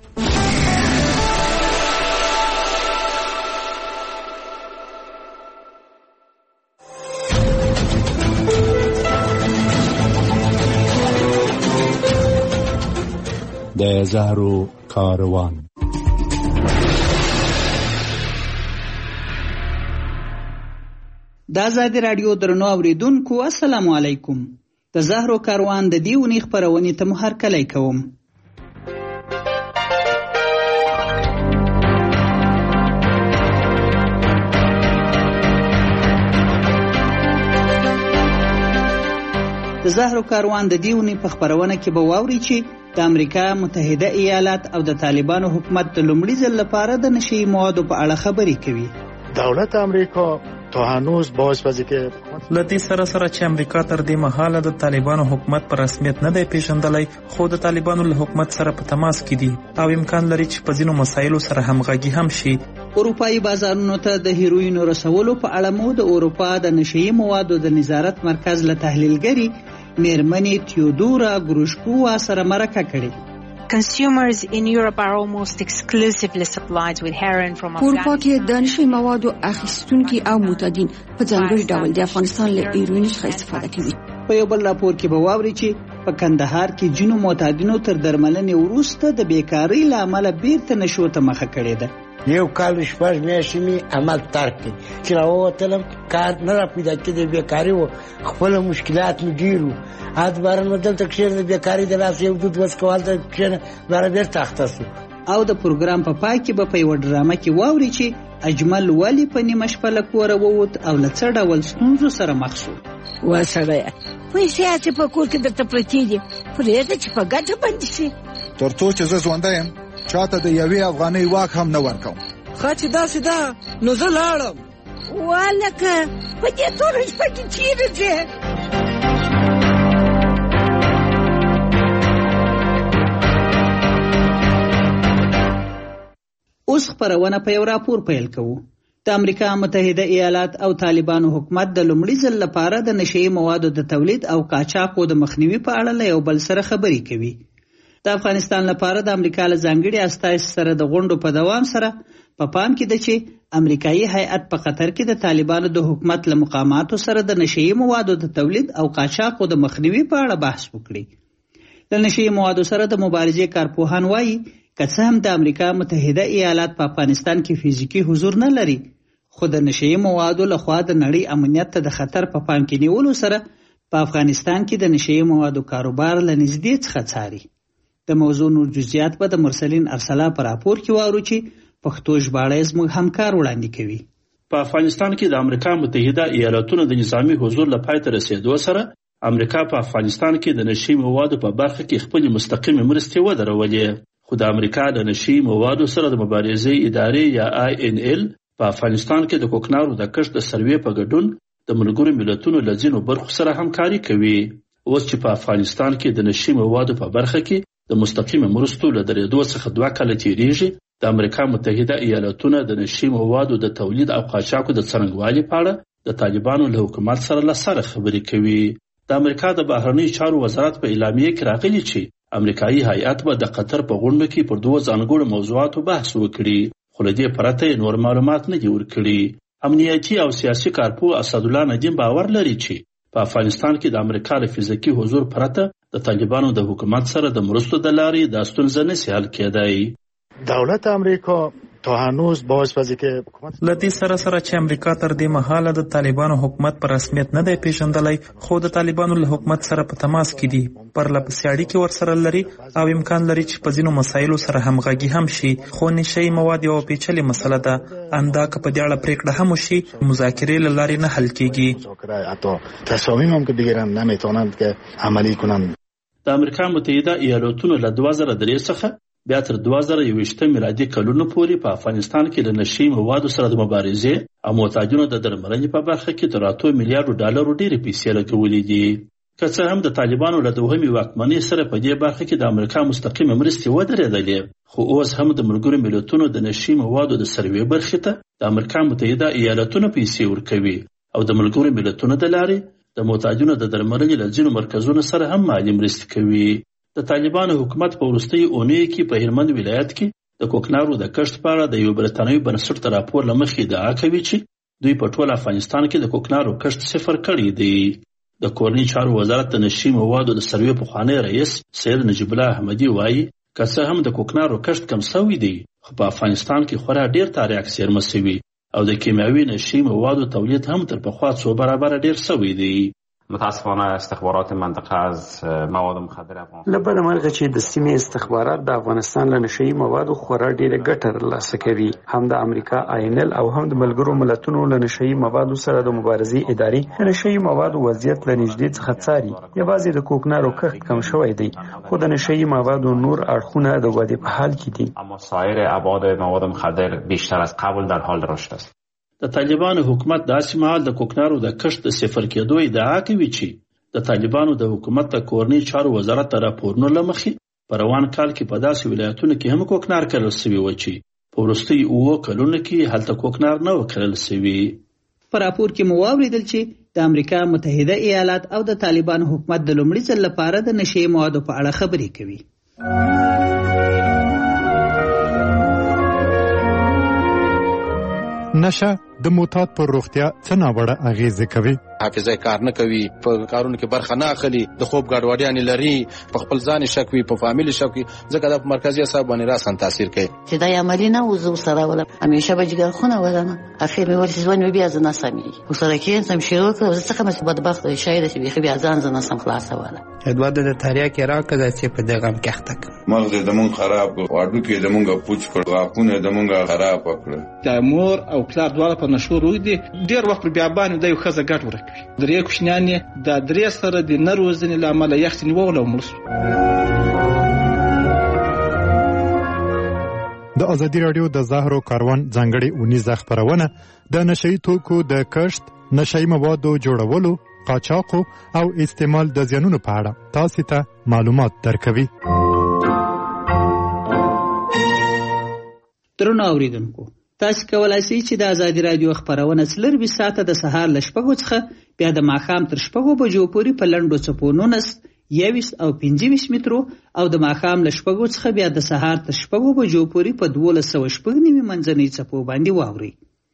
د زهرو کاروان. د آزادي راډیو درنو اوریدونکو السلام علیکم. د زهرو کاروان د دې ونې خپرونې ته مو هرکلی کوم. د زهرو کاروان د دې ونې په خپرونه کې به واوري چې د امریکا متحده ایالات او د طالبانو حکومت د لومړي ځل لپاره د نشهیي موادو په اړه خبرې کوي. دولت امریکا تا هنوز باعث وځي کې لدی سره سره چې امریکا تر دې مهاله د طالبانو حکومت په رسمیت نه دی پیژندلی، خو د طالبانو له حکومت سره په تماس کې دي او امکان لري چې په ځینو مسایلو سره همغږي هم شي. اروپایي بازارونو ته د هیروینو رسولو په اړه مو د اروپا د نشهیي موادو د نظارت مرکز له تحلیلګرې میرمنې تیودورا ګروشکووا سره مرکه کړې. Consumers in Europe are almost exclusively supplied with heroin from Afghanistan. اروپا کې د نشهیي موادو اخیستونکي او معتادین په ځانګړي ډول د افغانستان له هیروین څخه استفاده کوي. په یو بل راپور کې به واوري چې په کندهار کې جنو معتادینو تر درملنې وروسته د بیکارۍ له امله بیرته نشو ته مخه کړې ده. یو کال شپږ میاشتې مې عمل ترک کړ چې راووتلم کار نه را پیدا کېدی، بیکاري وه، خپله مشکلات مې ډېر وو. ادبارن مې دلته کښېنه د بیکاري د لاسه یو دود وڅکه هلته کښېنه باره بېرته اخته سو. او د پروګرام په پای کې به په یوه ډرامه کې واوري چې اجمل ولې په نیمه شپه له کوره ووت او له څه ډول ستونزو سره مخ شو. وا سړیه پیسې چې په کور کې درته پرتې دي پرېږده چې په ګټه بندې شي. تر څو چې زه ژوندی یم چاته د یوې افغانۍ واک هم نه ورکوم. ښه چې داسې ده نو زه لاړم. والکه په دې توره شپه کې چیرې ځې؟ اوس خپرونه په یو راپور پیل کوو. د امریکا متحده ایالات او طالبانو حکومت د لومړي ځل لپاره د نشهیي موادو د تولید او قاچاقو د مخنیوي په اړه له یو بل سره خبرې کوي. د افغانستان لپاره د امریکا له ځانګړي استازي سره د غونډو په دوام سره په پا پام کې ده چې امریکایي هیئت په قطر کې د طالبانو د حکومت له مقاماتو سره د نشهیي موادو د تولید او قاچاقو د مخنیوي په اړه بحث وکړي. له نشهیي موادو سره د مبارزې کارپوهان وایي که څه هم د امریکا متحده ایالات په افغانستان کې فزیکي حضور نه لري، خو د نشهیي موادو لخوا د نړۍ امنیت ته د خطر په پام کې نیولو سره په افغانستان کې د نشهیي موادو کاروبار له نږدې څخه څاري. د موضوع نور جزئیات به د مرسلین ارسلا په راپور کې واورو چې پښتو ژباړه زموږ همکار وړاندې کوي. په افغانستان کې د امریکا متحده ایالاتونو د نظامی حضور له پای ته رسیدو سره امریکا په افغانستان کې د نشهیي موادو په برخه کې خپل مستقیم مرستې ودرولې، خو د امریکا د نشهیي موادو سره د مبارزې ادارې یا آی ان ال په افغانستان کې د کوکنارو د کښت د سروې په ګډون د ملګرو ملتونو له ځینو برخو سره همکاري کوي. اوس چې په افغانستان کې د نشهیي موادو په برخه کې د مستقیم مرستو له درېدو څخه دوه کاله تیریږي، د امریکا متحده ایالاتونه د نشهیي موادو د تولید او قاچاقو د څرنګوالي په اړه د طالبانو له حکومت سره له سره خبرې کوي. د امریکا د بهرنیو چارو وزارت په اعلامیه کې راغلي چې امریکایي هیئت به د قطر په غونډه کې پر دوه ځانګړو موضوعاتو بحث وکړي، خو له دې پرته نور معلومات نه دي ورکړي. امنیتي او سیاسي کارپوه اسدالله ندیم باور لري چې په افغانستان کې د امریکا له فزیکي حضور پرته د طالبانو د حکومت سره د مرستو د لارې دا ستونزه نشي حل کېدای. دولت امریکا تا هنوز باعث وځي کې حکومت لدی سره سره چې امریکا تر دې مهاله د طالبانو حکومت پر رسمیت نه دی پیژندلی، خو د طالبانو له حکومت سره په تماس کې دي، پر لپسې اړیکې ورسره لري او امکان لري چې په ځینو مسایلو سره همغږي هم شي. خو نشهیي مواد یوه پیچلې مسله ده، اندا که په دې اړه پریکړه هم وشي مذاکرې له لارې نه حل کېږي. حتی تصامیم هم که بگیرن نمیتونند که عملی کنند. د امریکا متحده ایالاتونو له دوه زره درې څخه بیا تر دوه زره یوویشتم میلادي کلونو پورې په افغانستان کې د نشهیي موادو سره د مبارزې او محتاجینو د درملنې په برخه کې تر اتو میلیارډو ډالرو ډېرې پیسې لګولې دي. که څه هم د طالبانو له دوهمې واکمنۍ سره په دې برخه کې د امریکا مستقیمه مرستې ودرېدلې، خو اوس هم د ملګرو ملتونو د نشهیي موادو د سروې برخې ته د امریکا متحده ایالاتونو پیسې ورکوي او د ملګرو ملتونو د لارې د محتاجینو د درملنې له ځینو مرکزونو سره هم مالي مرستې کوي. د طالبانو حکومت په وروستیو اونیو کې په هلمند ولایت کې د کوکنارو د کښت په اړه د یو برتانوي بنسټ ته راپور له مخې ادعا کوي چې دوی په ټول افغانستان کې د کوکنارو کښت صفر کړی دی. د کورني چارو وزارت د نشهیي موادو د سروې پخوانی رئیس سید نجیب الله احمدي وایي که څه هم د کوکنارو کښت کم سوی دی، خو په افغانستان کې خورا ډېر تاریخ څیرمه سوي او د کیمیاوي نشهیي موادو تولید هم تر پخوا څو برابره ډېر سوی دی. متاسفانه استخبارات منطقه از مواد مخدر افغانستان لبد مرغه چې د سیمې استخبارات د افغانستان له نشهیي موادو خورا ډیره ګټه ترلاسه کوي. هم د امریکا آی ان ال او هم د ملګرو ملتونو له نشهیي موادو سره د مبارزې ادارې د نشهیي موادو وضعیت له نږدې څخه څاري. یوازې د کوکنارو کښت کم شوی دی، خو د نشهیي موادو نور اړخونه د ودې په حال کې دي. اما سایر ابعاد مواد مخدر بیشتر از قبل در حال رشد است. د طالبانو حکومت داسې مهال د کوکنارو د کښت د صفر کېدو ادعا کوي چې د طالبانو د حکومت د کورني چارو وزارت د راپورونو له مخې په روان کال کې په داسې ولایتونو کې هم کوکنار کرل سوي و چې په وروستیو اووه کلونو کې هلته کوکنار نه و کرل سوي. په راپور کې مو واورېدل چې د امریکا متحده ایالات او د طالبانو حکومت د لومړي ځل لپاره د نشهیي موادو په اړه خبرې کوي. نشه د معتاد پر روغتیا څه ناوړه اغیزې کوي. حافظه کار نه کوي، په کارونو کې برخه نه اخلي، د خوب ګډوډیانې لري، په خپل ځان شک وي، په فامیل شک وي، ځکه دا په مرکزي اعصاب باندې راسن تاثیر کوي. چې دا عملی نه وزو سره ولا همیشه به جګر خونه ولنه اخر مې ورته ځوان بیا ځنه سمي وسره کې سم شروع کړ زه څنګه مې بدبخت شاید چې بیا ځان ځنه سم خلاص ولا ادواد د تاریا کې راکړه چې په دغه کې اخته مغز د مون خراب کړ، واړو کې د مونږه پوچ کړ، غاپونه د مونږه خراب کړ. د مور او پلار دواړه په نشو روي دي، ډیر وخت بیا باندې د یو خزه ګټ ورکوي. درې کوشنان د درې سره د نروزنې لامل یخت نیول او مرسو. د ازادي رادیو د زهرو کاروان ځانګړي اونیزه خبرونه د نشهیي توکو د کښت، نشهیي موادو جوړولو، قاچاقو او استعمال د زیانونو په اړه تاسو ته معلومات درکوي. درنو اوریدونکو، تاسو کولای شئ چې د ازادي رادیو خبرونه څلروي ساعته د سهار له شپږو څخه بیا د ماښام تر شپږو بجو پورې په لنډو څپو نونس یویشت او پنځه ویشت مترو او د ماښام له شپږو څخه بیا د سهار تر شپږو بجو پورې په دولس سوه شپږ نوي منځنۍ څپو باندې واوري.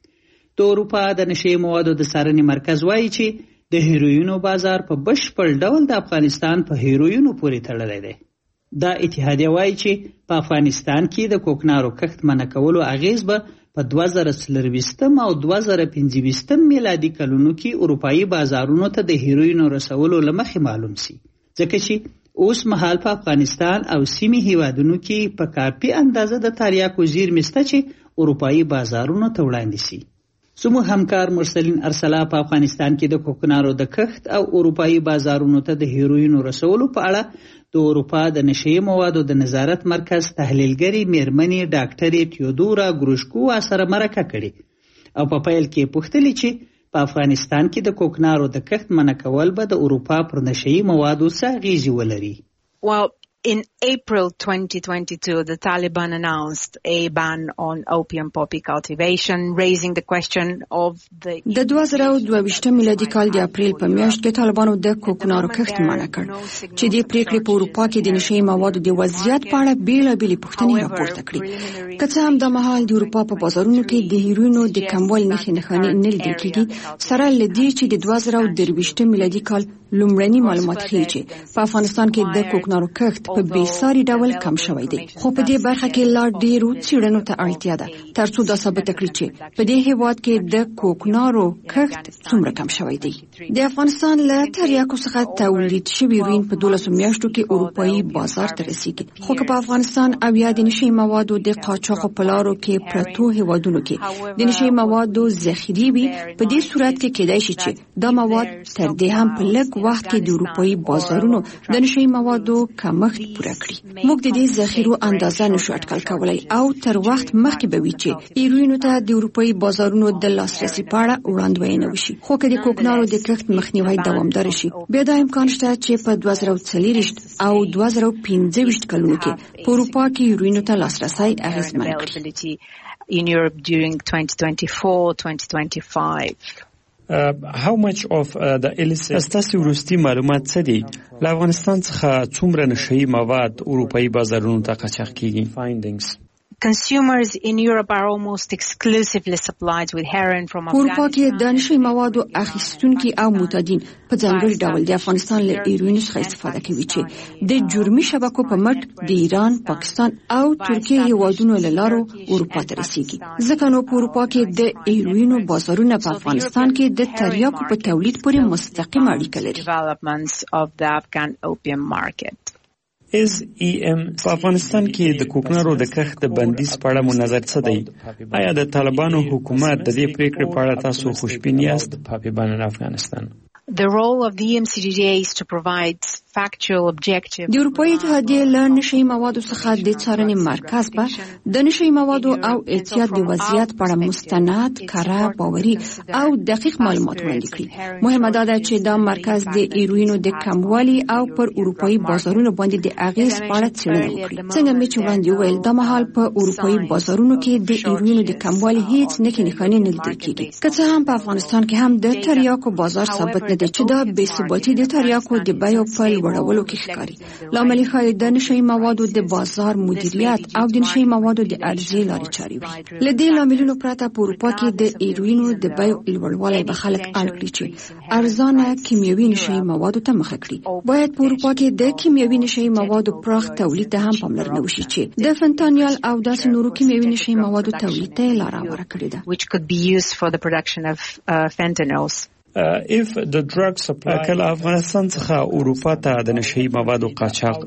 د اروپا د نشه یي موادو د څارنې مرکز وایي چې د هیروینو بازار په بشپړ ډول د افغانستان په هیروینو پورې تړلی دی. دا اتحادیه وایي چې په افغانستان کې د کوکنارو کښت منع کولو اغیز به په دوه زره څلرویشتم او دوه زره پنځه ویشتم میلادي کلونو کې اروپایي بازارونو ته د هیروینو رسولو له مخې معلوم سي، ځکه چې اوس مهال په افغانستان او سیمې هیوادونو کې په کافي اندازه د تریاکو زیرمې شته چې اروپایي بازارونو ته وړاندې سي. زموږ همکار مرسلین ارسلا په افغانستان کې د کوکنارو د کښت او اروپایي بازارونو ته د هیروینو رسولو په اړه د اروپا د نشه یي موادو د نظارت مرکز تحلیلګرې میرمنې ډاکټرې تیودورا ګروشکووا سره مرکه کړې او په پیل کې پوښتلې چې په افغانستان کې د کوکنارو د کښت منع کول به د اروپا پر نشه یي موادو څه اغیزې ولري. Well, in April twenty twenty-two, the Taliban announced a ban on opium poppy cultivation, raising the question of the... د دوه زره دوه ویشتم میلادي کال د اپریل په میاشت کې طالبانو د کوکنارو کښت منع کړ چې د پریکړې په اروپا کې د نشه یي موادو د وضعیت په اړه بیلابېلې پوښتنې راپورته کړې. که څه هم د مهال د اروپا په بازارونو کې د هیروینو د کموالي نښې نښانې نه لیدل کېږي، سره له دې چې د دوه زره درویشتم میلادي کال لومړني معلومات ښیي چې په افغانستان کې د کوکنارو کښت په بېساري ډول کم شوی دی. خو په دې برخه کې لا ډېرو څېړنو ته اړتیا ده ترڅو دا ثابته کړي چې په دې هېواد کې د کوکنارو کښت څومره کم شوی دی. د افغانستان له تریاکو څخه تولید شوي هیروین په دولسو میاشتو کې اروپایي بازار ته رسیږي. خو که په افغانستان او یا د نشه یي موادو د قاچاقو په لارو کې پرتو هېوادونو کې د نشه یي موادو ذخیرې وي، په دې صورت کې کېدای شي چې دا مواد تر دې هم په لږ وخت کې د اروپایي بازارونو د نشه یي موادو کمښت پوره کړي. موږ د دې ذخیرو اندازه نشو اټکل کولای او تر وخت مخکې به وي چې هیروینو ته د اروپایي بازارونو د لاسرسي په اړه وړاندوینه وشي. خو که د کوکنارو د کښت مخنیوی دوامدار شي، بیا دا امکان شته چې په دوه زره څلوېښت او دوه زره پنځه ویشت کلونو کې په اروپا کې هیروینو ته لاسرسی اغېزمن کړي. In Europe during twenty twenty-four twenty twenty-five. Uh, how much of uh, the illicit استاسو وروستي معلومات څه دي؟ له افغانستان څخه څومره نشه یي مواد اروپایي بازارونو ته قاچاق کیږي؟ findings Consumers in Europe are almost exclusively supplied with heroin from Afghanistan. اروپا کې د نشه یي موادو اخیستونکي او معتادین په ځانګړي ډول د افغانستان له هیروینو څخه استفاده کوي چې د جرمي شبکو په مټ د ایران، پاکستان او ترکیه هیوادونو له لارو اروپا ته رسیږي. ځکه نو په اروپا کې د هیروینو بازارونه په افغانستان کې د تریاکو په تولید پورې مستقیم اړیکه لري. Developments of the Afghan opium market. از ای ام په افغانستان کې د کوکنارو د کښت د بندیز په اړه مو نظر څه دی؟ آیا د طالبانو حکومت د دې پریکړې په اړه تاسو خوشبین یاست؟ پاپیبان افغانستان The role of the E M C G D A is to provide factual objective. د اروپایي اتحادیې له نشه یي موادو څخه د څارنې مرکز به د نشه یي موادو او احتیاط د وضعیت په اړه مستند، کره، باوري او دقیق معلومات وړاندې کړي. مهمه دا ده چې دا مرکز د هیروینو د کموالي او پر اروپایي بازارونو باندې د اغیز په اړه څېړنه وکړي. څنګه مې چې وړاندې وویل، دا مهال په اروپایي بازارونو کې د هیروینو د کموالي هیڅ نښې نښانې نه لیدل کېږي. که څه هم په افغانستان کې هم د تریاکو بازار ثابت نه دی چې دا بې ثباتي د تریاکو د بیو په لوړولو کې ښکاري. لامل یې ښایي د نشه یي موادو د بازار مدیریت او د نشه یي موادو د عرضې لارې چارې وي. له دې لاملونو پرته په اروپا کې د هیروینو د بیو لوړوالی به خلک اړ کړي چې ارزانه کیمیاوي نشه یي موادو ته مخه کړي. باید په اروپا کې د کیمیاوي نشه یي موادو پراخ تولید ته هم پاملرنه وشي چې د فنتانیل او داسې نورو کیمیاوي نشه یي موادو تولید ته لاره هواره کړې ده. Which could be used for the production of uh, fentanyls. Uh, if the drug supply کله افغانستان څخه اروپا ته د نشه یي موادو قاچاق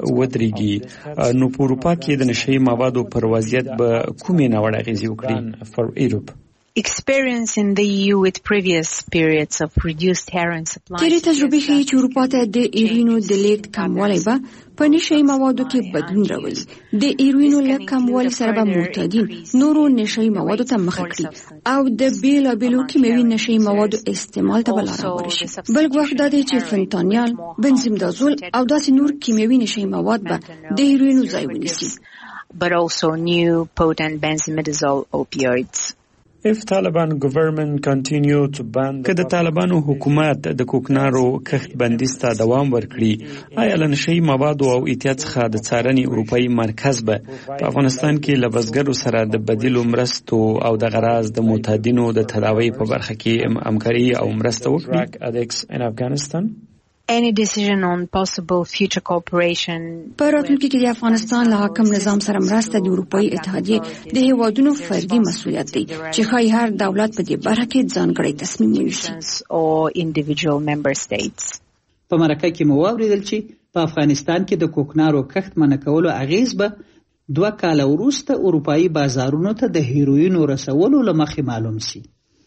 ودرېږي، نو په اروپا کې د نشه یي موادو پر وضعیت به کومې ناوړه اغېزې وکړي؟ for Europe Experience in the E U with previous periods of reduced heroin supply. تیرې تجربې ښیي چې اروپا ته د هیروینو د لیږد کموالی به په نشه یي موادو کې بدلون راولي. د هیروینو له کموالي سره به معتادین نورو نشه یي موادو ته مخه کړي او د بېلابېلو کیمیاوي نشه یي موادو استعمال ته به لاره هواره شي. بل ګواښ دا دی چې فنتانیل، بنزیمدازول او داسې نور کیمیاوي نشه یي مواد به د هیروینو ځای ونیسي. But also new potent benzimidazole opioids. If Taliban government continue to ban که د طالبانو حکومت د کوکنارو کښت بندیز ته دوام ورکړي، آیا له نشهیي موادو او احتیاط څخه د څارنې اروپایي مرکز به په افغانستان کې له بزګرو سره د بدیلو مرستو او د غراض د معتادینو د تداوی په برخه کې همکاري او مرسته وکړي؟ Any decision on possible future cooperation په راتلونکي کې د افغانستان له حاکم نظام سره مرسته د اروپایي اتحادیې د هیوادونو فردي مسؤلیت دی چې ښایي هر دولت په دې برخه کې ځانګړی تصمیم ونیسي or individual member states. په مرکه کې مو واوریدل چې په افغانستان کې د کوکنارو کښت منع کولو اغیز به دوه کاله وروسته اروپایي بازارونو ته د هیروینو رسولو له مخې معلوم شي.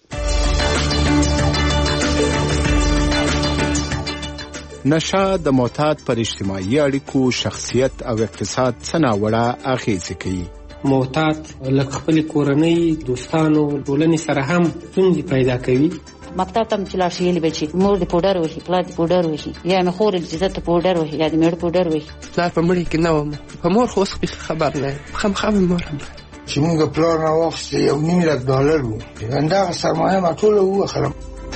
نشه د معتاد پر اجتماعي اړیکو، شخصیت او اقتصاد څه ناوړه اغیزې کوي. معتاد لکه خپل کورنۍ، دوستانو، ټولنې سره هم ستونزې پیدا کوي. مکتب ته چې لاړ شي ویلې به چې مور دې پوډر وهي، پلار دې پوډر وهي، یا مې خور دې ته پوډر وهي، یا دې مېړه پوډر وهي. پلار په مړي کې نه وم، په مور خو اوس خبر نه یم، خامخا مې مور هم چې موږ پلار نه واخیستی یو نیم لک ډالر و، همدغه سرمایه ما ټوله ووخلم.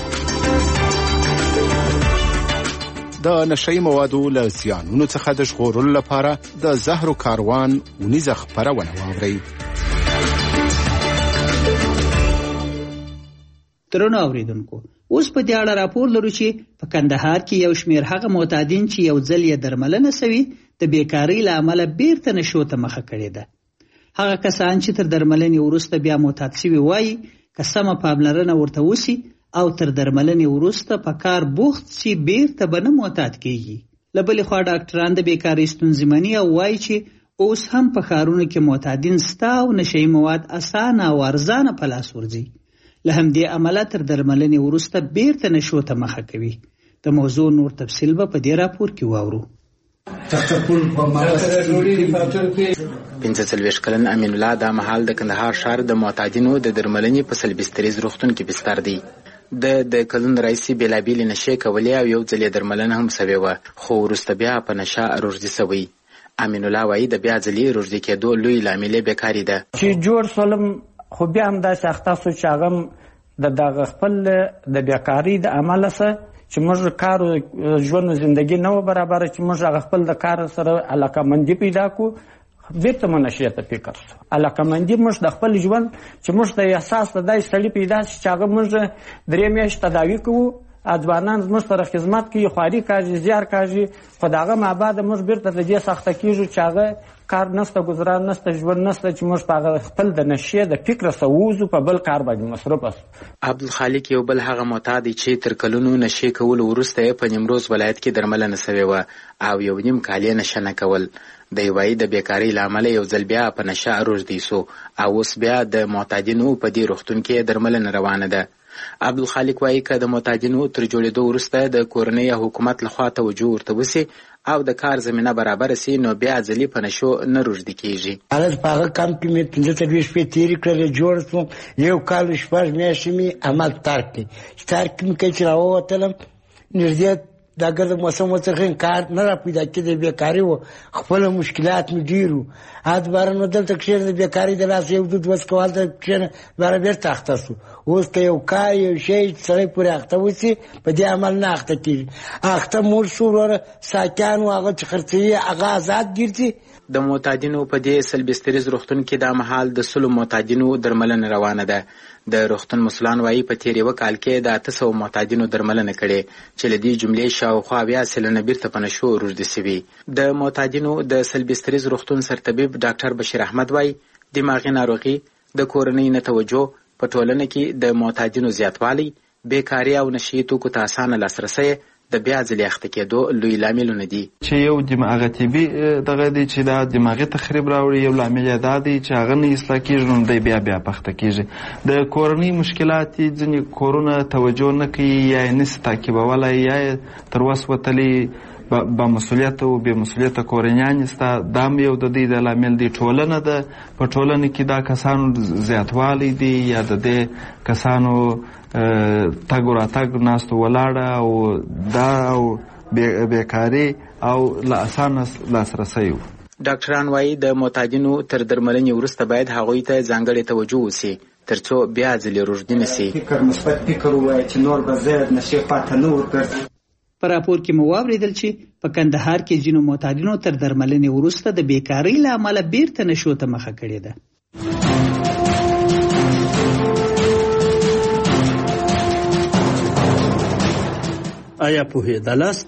د نشهیي موادو له زیانونو څخه د ژغورلو لپاره د زهرو کاروان ونیزه خپرونه واورئ. درنو اوریدونکو، اوس په دې اړه راپور لرو چې په کندهار کې یو شمېر هغه معتادین چې یو ځل یې درملنه سوي د بیکارۍ له امله بیرته نشو ته مخه کړې ده. هغه کسان چې تر درملنې وروسته بیا معتاد سوي وایي که سمه پاملرنه ورته وسي او تر درملنې وروسته په کار بوخت سي بیرته به نه معتاد کیږي. له بلې خوا ډاکټران د بیکارۍ ستونزې مني او وایي چې اوس هم په ښارونو کې معتادین سته او نشهیي مواد اسانه او ارزانه په لاس ورځي. له همدې امله تر درملنې وروسته بیرته نشو ته مخه کوي. د موضوع نور تفصیل به په دې راپور کې واورو. پنځه څلوېښت کلن امین الله دا مهال د کندهار ښار د معتادینو د درملنې په سلبستریز روغتون کې بستر دی. د د کلون رئیسي بېلابېلې نشې کولې او یو ځل یې درملنه هم سوې وه، خو وروسته بیا په نشه روږدي سوی. امین الله وایي د بیا ځلې روږدي کېدو لوی لامل یې بیکاري ده. چې جوړ سولم خو بیا هم داسې اخته سو چې هغه د دغه خپل د بیکارۍ د امله څه چې موږ کار ژوند زندگی نه و برابره، چې موږ هغه خپل د کار سره علاقمندي پیدا کو، بیرته مو نشې ته فکر سو. علاقمندي موږ د خپل ژوند چې موږ ته احساس د داسې سړي پیدا شي چې هغه موږ درې میاشتې تداوي کوو، ځوانان زموږ سره خدمت کوي، خواري کاږي، زیار کاږي، خو د هغه مابعده موږ بیرته د دې سخته کېږو چې هغه کار نسته، ګزاران نسته، ژوند نسته، چې موږ په هغه خپل د نشې د فکره څه ووځو، په بل کار باندې مصروف سو. عبدالخالق یو بل هغه معتاد دی چې تر کلونو نشې کولو وروسته یې په نیمروز ولایت کې درملنه سوې وه او یو نیم کال یې نشه نه کول. دی وایي د بیکارۍ له امله یو ځل بیا په نشه روږدی سو او اوس بیا د معتادینو په دې روغتون کې درملنه روانه ده. عبدالخالق وایي که د معتادینو تر جوړېدو وروسته د کورنۍ او حکومت لخوا توجه ورته وسي او د کار زمینه برابره سي، نو بیا ځلې په نشو نه روږدي کېږي. هلته په هغه کمپ کې مې پنځه څلوېښت شپې تېرې کړلې، جوړ سوم، یو کال شپږ میاشتې مې عمل ترک کړي. چې ترک مې کړي چې راووتلم نږدې دا ګرد موسم وڅرخېن کار نه را پیدا کېدی، بیکاري وه، خپله مشکلات مې ډېر وو. هلته باره نو دلته کښېنه د بیکارۍ د لاسه یو دود وڅکه، هلته کښېنه باره بېرته اخته سو. اوس که یو کار یو شی سړی پورې اخته وسي په دې عمل نه اخته کېږي. اخته موږ شو وروره ساکیان و هغه چې خرڅوي هغه آزاد ګرځي. د معتادینو په دې سلبستریز روغتون کې دا مهال د سلو معتادینو درملنه روانه ده. د روغتون مسؤلان وایي په تېر یوه کال کې د اته سوه معتادینو درملنه کړې چې له دې جملې شاوخوا اویا سلنه بیرته په نشو روږدي سوي. د معتادینو د سلبستریز روغتون سرطبیب ډاکټر بشیر احمد وایي دماغي ناروغي، د کورنۍ نه توجه، په ټولنه کې د معتادینو زیاتوالی، بیکاري او نشهیي توکو ته اسانه لاسرسی د بیا ځلې اخته کېدو لوی لاملونه دي. چې یو هغه طبي دغه دی چې دا دماغي تخریب راوړي، یو لامل یې دا دی چې هغه نه اصلاح کېږي نو دی بیا بیا پخته کېږي. د کورنۍ مشکلات ځینې کورونه توجه نه کوي، یا یې نسي تعقیبولی، یا یې تر وس وتلي با مسؤلیت او بې مسؤلیته کورنیان سته. دا هم یو د دې د لامل دی. ټولنه ده، په ټولنه کې دا کسانو زیاتوالی دی، یا د دې کسانو تګ و راتګ ناستو ولاړه او دا او بیکاري او له اسانه لاسرسی و. ډاکټران وایي د معتادینو تر درملنې وروسته باید هغوی ته ځانګړې توجه وسي ترڅو بیا ځلې روږدي نشي. فکر مثبت فکر ووایه چې نور به زه نشې پاته نه ورګرځم. په راپور کې مو واورېدل چې په کندهار کې ځینو معتادینو تر درملنې وروسته د بیکارۍ له امله بیرته نشو ته مخه کړې ده. آیا پوهېدلاست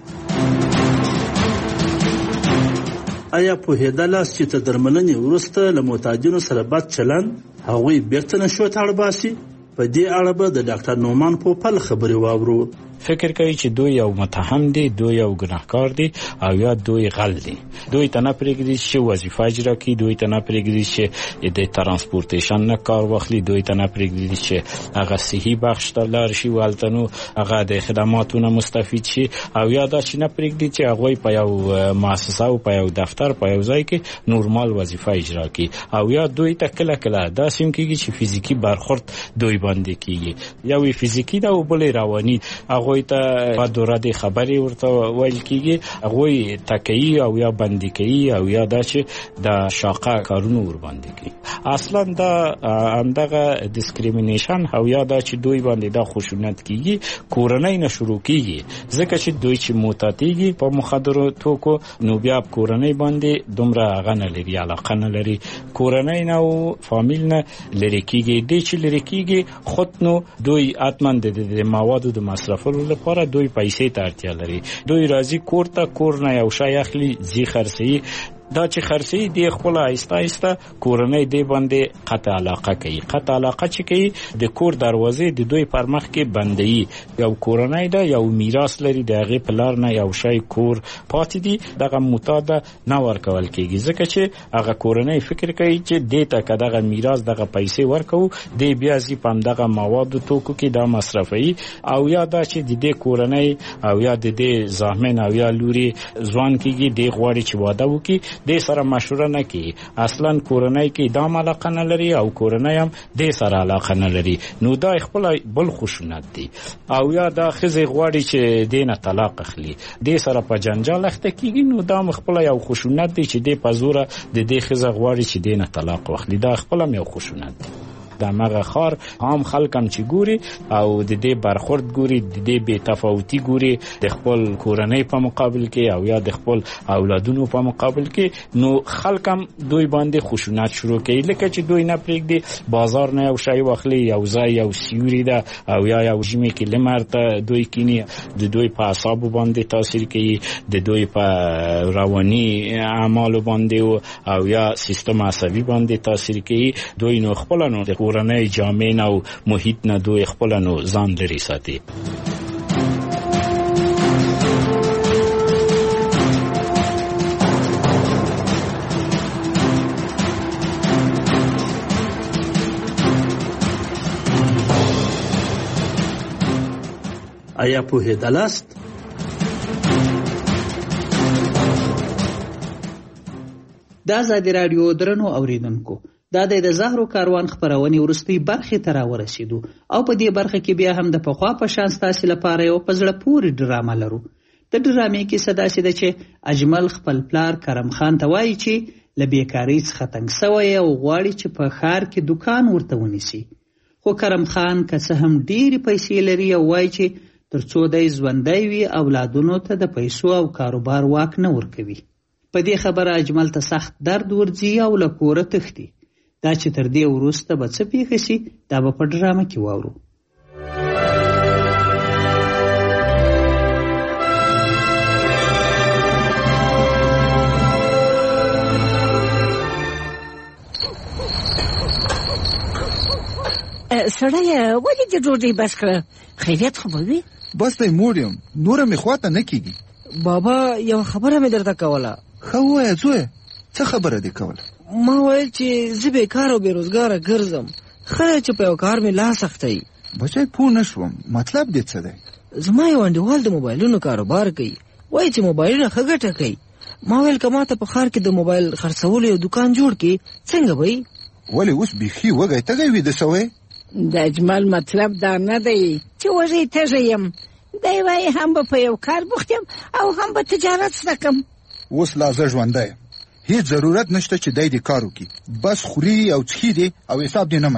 آیا پوهېدلاست چې تر درملنې وروسته له معتادینو سره بد چلند هغوی بیرته نشو ته اړ باسي؟ په دې اړه به د ډاکټر نومان پوپل خبرې واورو. فکر کوي چې دوی یو متهم دي، دوی یو ګناهکار دي او یا دوی غل دي. دوی ته نه پرېږدي چې وظیفه اجرا کړي، دوی ته نه پرېږدي چې د ترانسپورټیشن نه کار واخلي، دوی ته نه پرېږدي چې هغه صحي بخش ته لاړ شي، هلته نو هغه د خدماتو نه مستفید شي، او یا دا چې نه پرېږدي چې هغوی په یو مؤسسه او په یو دفتر په یو ځای کې نورمال وظیفه اجرا کړي، او یا دوی ته کله کله داسې هم کېږي چې فزیکي برخورد دوی باندې کېږي. یو یې فزیکي ده او بل یې رواني. هغوی ته په دوره د خبرې ورته ویل کېږي، هغوی تکیي او یا بندي کوي او یا دا چې د شاقه کارونو ورباندې کوي. اصلا دا همدغه ډیسکریمینیشن او یا دا چې دوی باندې دا خشونت کېږي کورنۍ نه شروع کېږي، ځکه چې دوی چې معتادېږي په مخدرو توکو نو بیا کورنۍ باندې دومره هغه نه لري، علاقه نه لري، کورنۍ نه او فامیل نه لرې کېږي. دې چې لرې کېږي خود نو دوی حتما د موادو د مصرفولو لپاره دوی پیسې ته اړتیا لري. دوی راځي کور ته، کور نه یو شی اخلي، ځي خرڅوي. دا چې خرڅوي دی خپل آهسته آهسته کورنۍ دی باندې قطع علاقه کوي. قطع علاقه چې کوي د کور دروازې د دوی پر مخ کې بندوي. یو کورنۍ ده، یو میراث لري، د هغې په لار نه یو شی کور پاتې دي، دغه معتاد نه ورکول کېږي، ځکه چې هغه کورنۍ فکر کوي چې دې ته که دغه میراث دغه پیسې ورکوو دی بیا ځي په همدغه موادو توکو کې دا مصرفوي. او یا دا چې د دې کورنۍ او یا د دې زامن او یا لوري ځوان کېږي، دی غواړي چې واده وکړي، دې سره مشوره نه کوي. اصلا کورنۍ کې دا علاقه نه لري او کورنۍ هم دې سره علاقه نه لري، نو دا خپل بل خشونت دی. او یا دا ښځې غواړي چې دې نه طلاق اخلي، دې سره په جنجال اخته کېږي، نو دا خپل یو خشونت دی چې دې په زوره د دې ښځه غواړي چې دې نه طلاق واخلي، دا خپل هم یو خشونت دی. د مغه خار عام خلک هم چې ګوري او د دې برخورد ګوري، د دې بې تفاوتي ګوري د خپل کورنۍ په مقابل کې او یا د خپل اولادونو په مقابل کې، نو خلک هم دوی باندې خشونت شروع کوي. لکه چې دوی نه پرېږدي بازار نه یو شی واخلي، یو ځای یو سیوري ده او یا یو ژمي کې لمر ته دوی کیني، د دوی په اعصابو باندې تاثیر کوي، د دوی په رواني اعمالو باندې او یا سیستم عصبي باندې تاثیر کوي. دوی نو خپل نو کورنۍ جامع نه او محیط نه دوی خپل نو ځان لري ساتي. آیا پوهېدلاست؟ دا ازادي راډیو درنو اوریدونکو، دا د زهرو کاروان خبرونې وروستۍ برخې ته راورسېدو او په دې برخه کې بیا هم د پخوا په شان ستاسې لپاره یو په زړه پورې ډرامه لرو. د ډرامې کیسه داسې ده چې اجمل خپل پلار کرم خان ته وایي چې له بیکارۍ څخه تنګ سوی او غواړي چې په ښار کې دوکان ورته ونیسي. خو کرم خان که څه هم ډېرې پیسې لري او وایي چې تر څو دی ژوندی وي اولادونو ته د پیسو او کاروبار واک نه ورکوي. په دې خبره اجمل ته سخت درد ورځي او له کوره تښتي. دا چې تر دې وروسته به څه پیښه شي دا به په ډرامه کې واورو. سړیه ولې دې ډوډۍ بس کړه؟ خیریت خو به وي؟ بس دی موړ یم، نوره مې خواته نه کېږي. بابا یوه خبره مې درته کوله. ښه ووایه زویه، څه خبره دې کوله؟ ما ویل چې زه بیکار او بېروزګاره ګرځم، ښه چې په یو کار مې لاس اختی. بچی پوه نه شوم، مطلب دې څه دی؟ زما یو انډیوال د موبایلونو کاروبار کوي، وایي چې موبایلونه ښه ګټه کوي. ما ویل که ما ته په ښار کې د موبایل خرڅولو یو دوکان جوړ کړي څنګه به وي؟ ولې اوس بیخي وږی تږی ویده سوی؟ د اجمل مطلب دا نه دی چې وږی تږی یم، دی وایي هم به په یو کار بوخت یم او هم به تجارت زده کړم. اوس لا زه ژوندی هیڅ ضرورت نشته چې دی دې کار وکړي، بس خوري او څښي دي او حساب دې نه مني.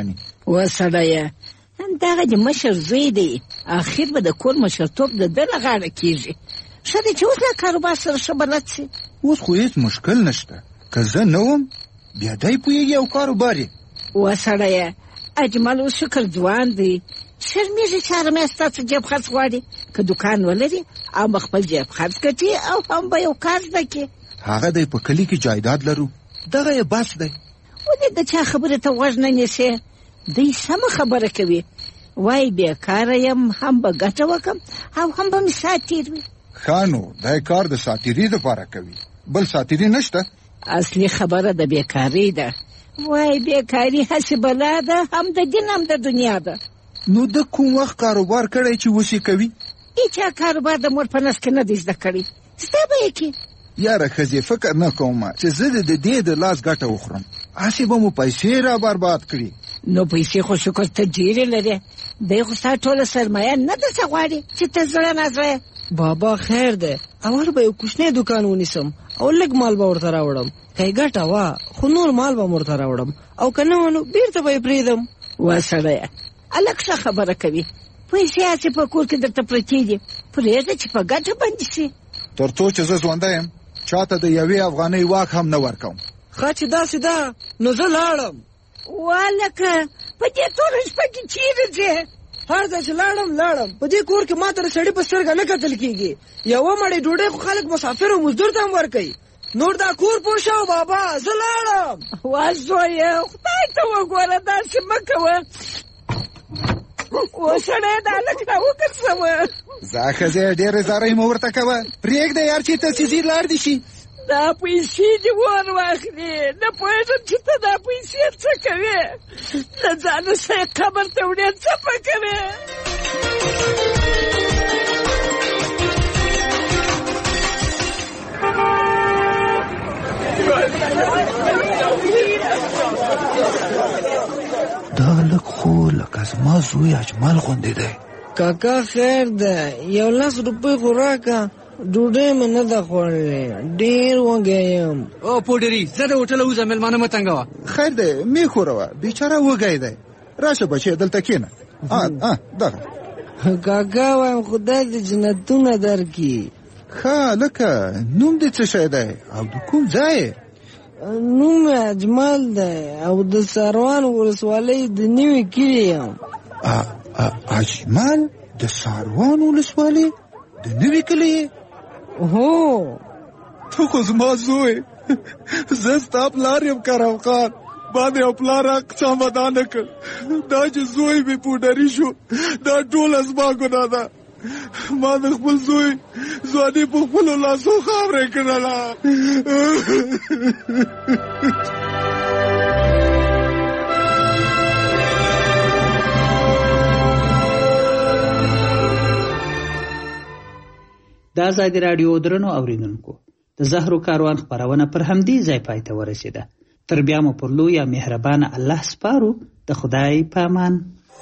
و سړیه دغه د مشر زوی دی، اخر به د کور مشرتوب د ده له غاړه کېږي. ښه دی چې اوس له کاروبار سره ښه بلد شي. اوس خو هېڅ مشکل نشته، که زه نه وم بیا دی پوهېږي او کاروبار یې. و سړیه اجمل اوس شکر ځوان دی، شرمېږي چې هره میاشت ستا څه جیب خرڅ غواړي. که دوکان ولري او به خپل جیب خرڅ کړي او هم به یو کار زده کړي. هغه دی په کلي کې جایداد لرو، دغه یې بس دی. ولې د چا خبرې ته غوږ نه نیسې؟ دی سمه خبره کوي. وای بېکاره یم، هم به ګټه وکړم او هم به مې ساعت تېر وي. ښه نو دی کار د ساتیري دپاره کوي، بل ساتیري نشته. اصلي خبره د بېکارۍ ده. وای بېکاري هسې بلا ده، هم د دین هم د دنیا ده. نو د کوم وخت کاروبار کړی چې اوس یې کوي؟ هېچا کاروبار د مور په نس کې نه دی زده کړی، زده به یې کړي. یاره ښځې فکر نه کوم چې زه د دې د لاس ګټه وخورم، هسې به مو پیسې را برباد کړي. نو پیسې خو شکر ته ډېرې لرې، دی خو ستا ټوله سرمایه نه درڅه غواړي چې ته زړه نازړه. بابا خیر دی، اول به یو کوچنی دوکان ونیسم او لږ مال به ورته راوړم، که یې ګټه وه خو نور مال به م ورته راوړم، او که نه نو بېرته به یې پرېږدم. وا سړیه هلک ښه خبره کوي، پیسې هسې په کور کې درته پرتې دي، پرېږده چې په ګټه بندي شي. تر څو چې زه ژوندی یم چاته د یوې افغانۍ واک هم نه ورکوم. ښه چې داسې ده نو زه لاړم. والکه په دې ټوله شپه کې چیرې ځې؟ هر ځای چې لاړم لاړم، په دې کور کې ما ته د سړي په سترګه نه کتل کېږي. یوه مړۍ ډوډۍ خو خلک مسافر او مزدور ته هم ورکوي، نور دا کور پوه شو بابا، زه لاړم. وا زویه خدای ته وګوره، داسې مه کوه. و سړی دا هلک را وګرځوه. ځه ښځې ډېرې زارۍ مه ورته کوه، پرېږده یار چې ته چې ځي لاړ دې شي. دا پیسې دې ور واخلې، نه پوهېږم چې ته دا پیسې څه کوې، د ځانه سره قبر ته وړې څه په کوې. دا هلک خو لکه زما زوی اجمل غوندې دی. کاکا خیر ده، یو لس روپۍ خو راکه، ډوډۍ مې نه ده خوړلې، ډېر وږی یم. او پوډري زه د هوټله وځم، مېلمانه مه تنګوه. خیر دی مې خوروه، بیچاره وږی دی. راشه بچی دلته کښېنه. دغه کاکا وایم خدای دې جنتونه درکړي. ښه هلکه نوم دې څه شی دی او د کوم ځای؟ نوم مې اجمل دی او د ساروان ولسوالۍ د نوي کلي یم. اجمل د ساروان ولسوالۍ د نوي کلي؟ هو ته خو زما زوی، زه ستا پلار یم کرم خان. ما د یو پلار حق چا مدا نه کړ، دا چې زوی مې پوډري شو دا ټوله زما ګناه ده. ما د خپل زوی ځواني په خپلو لاسو خاورې کړله. د ازادي راډیو درنو اوریدونکو، د زهرو کاروان خپرونه پر همدې ځای پای ته ورسېده. تر بیا مو پر لوی یا مهربانه الله سپارو. د خدای په امان.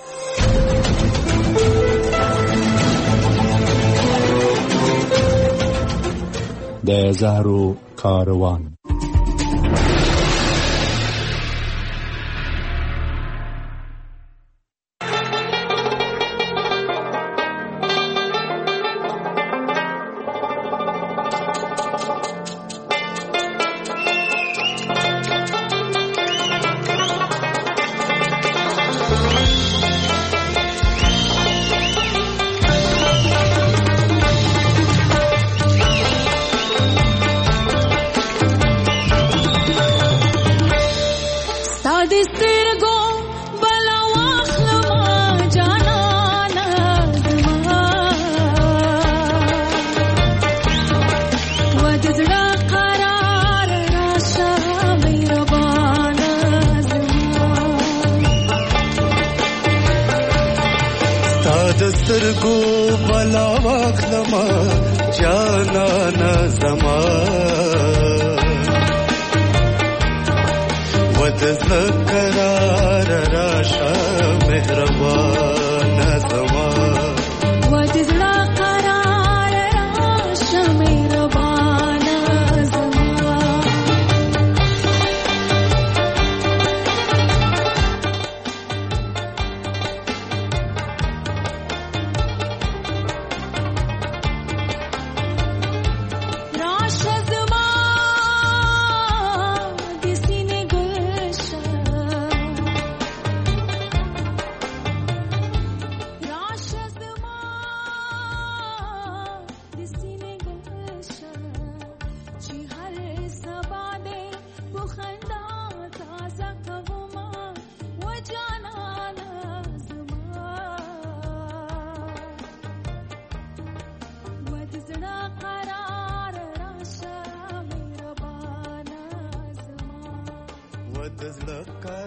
د زهرو کاروان. د زړه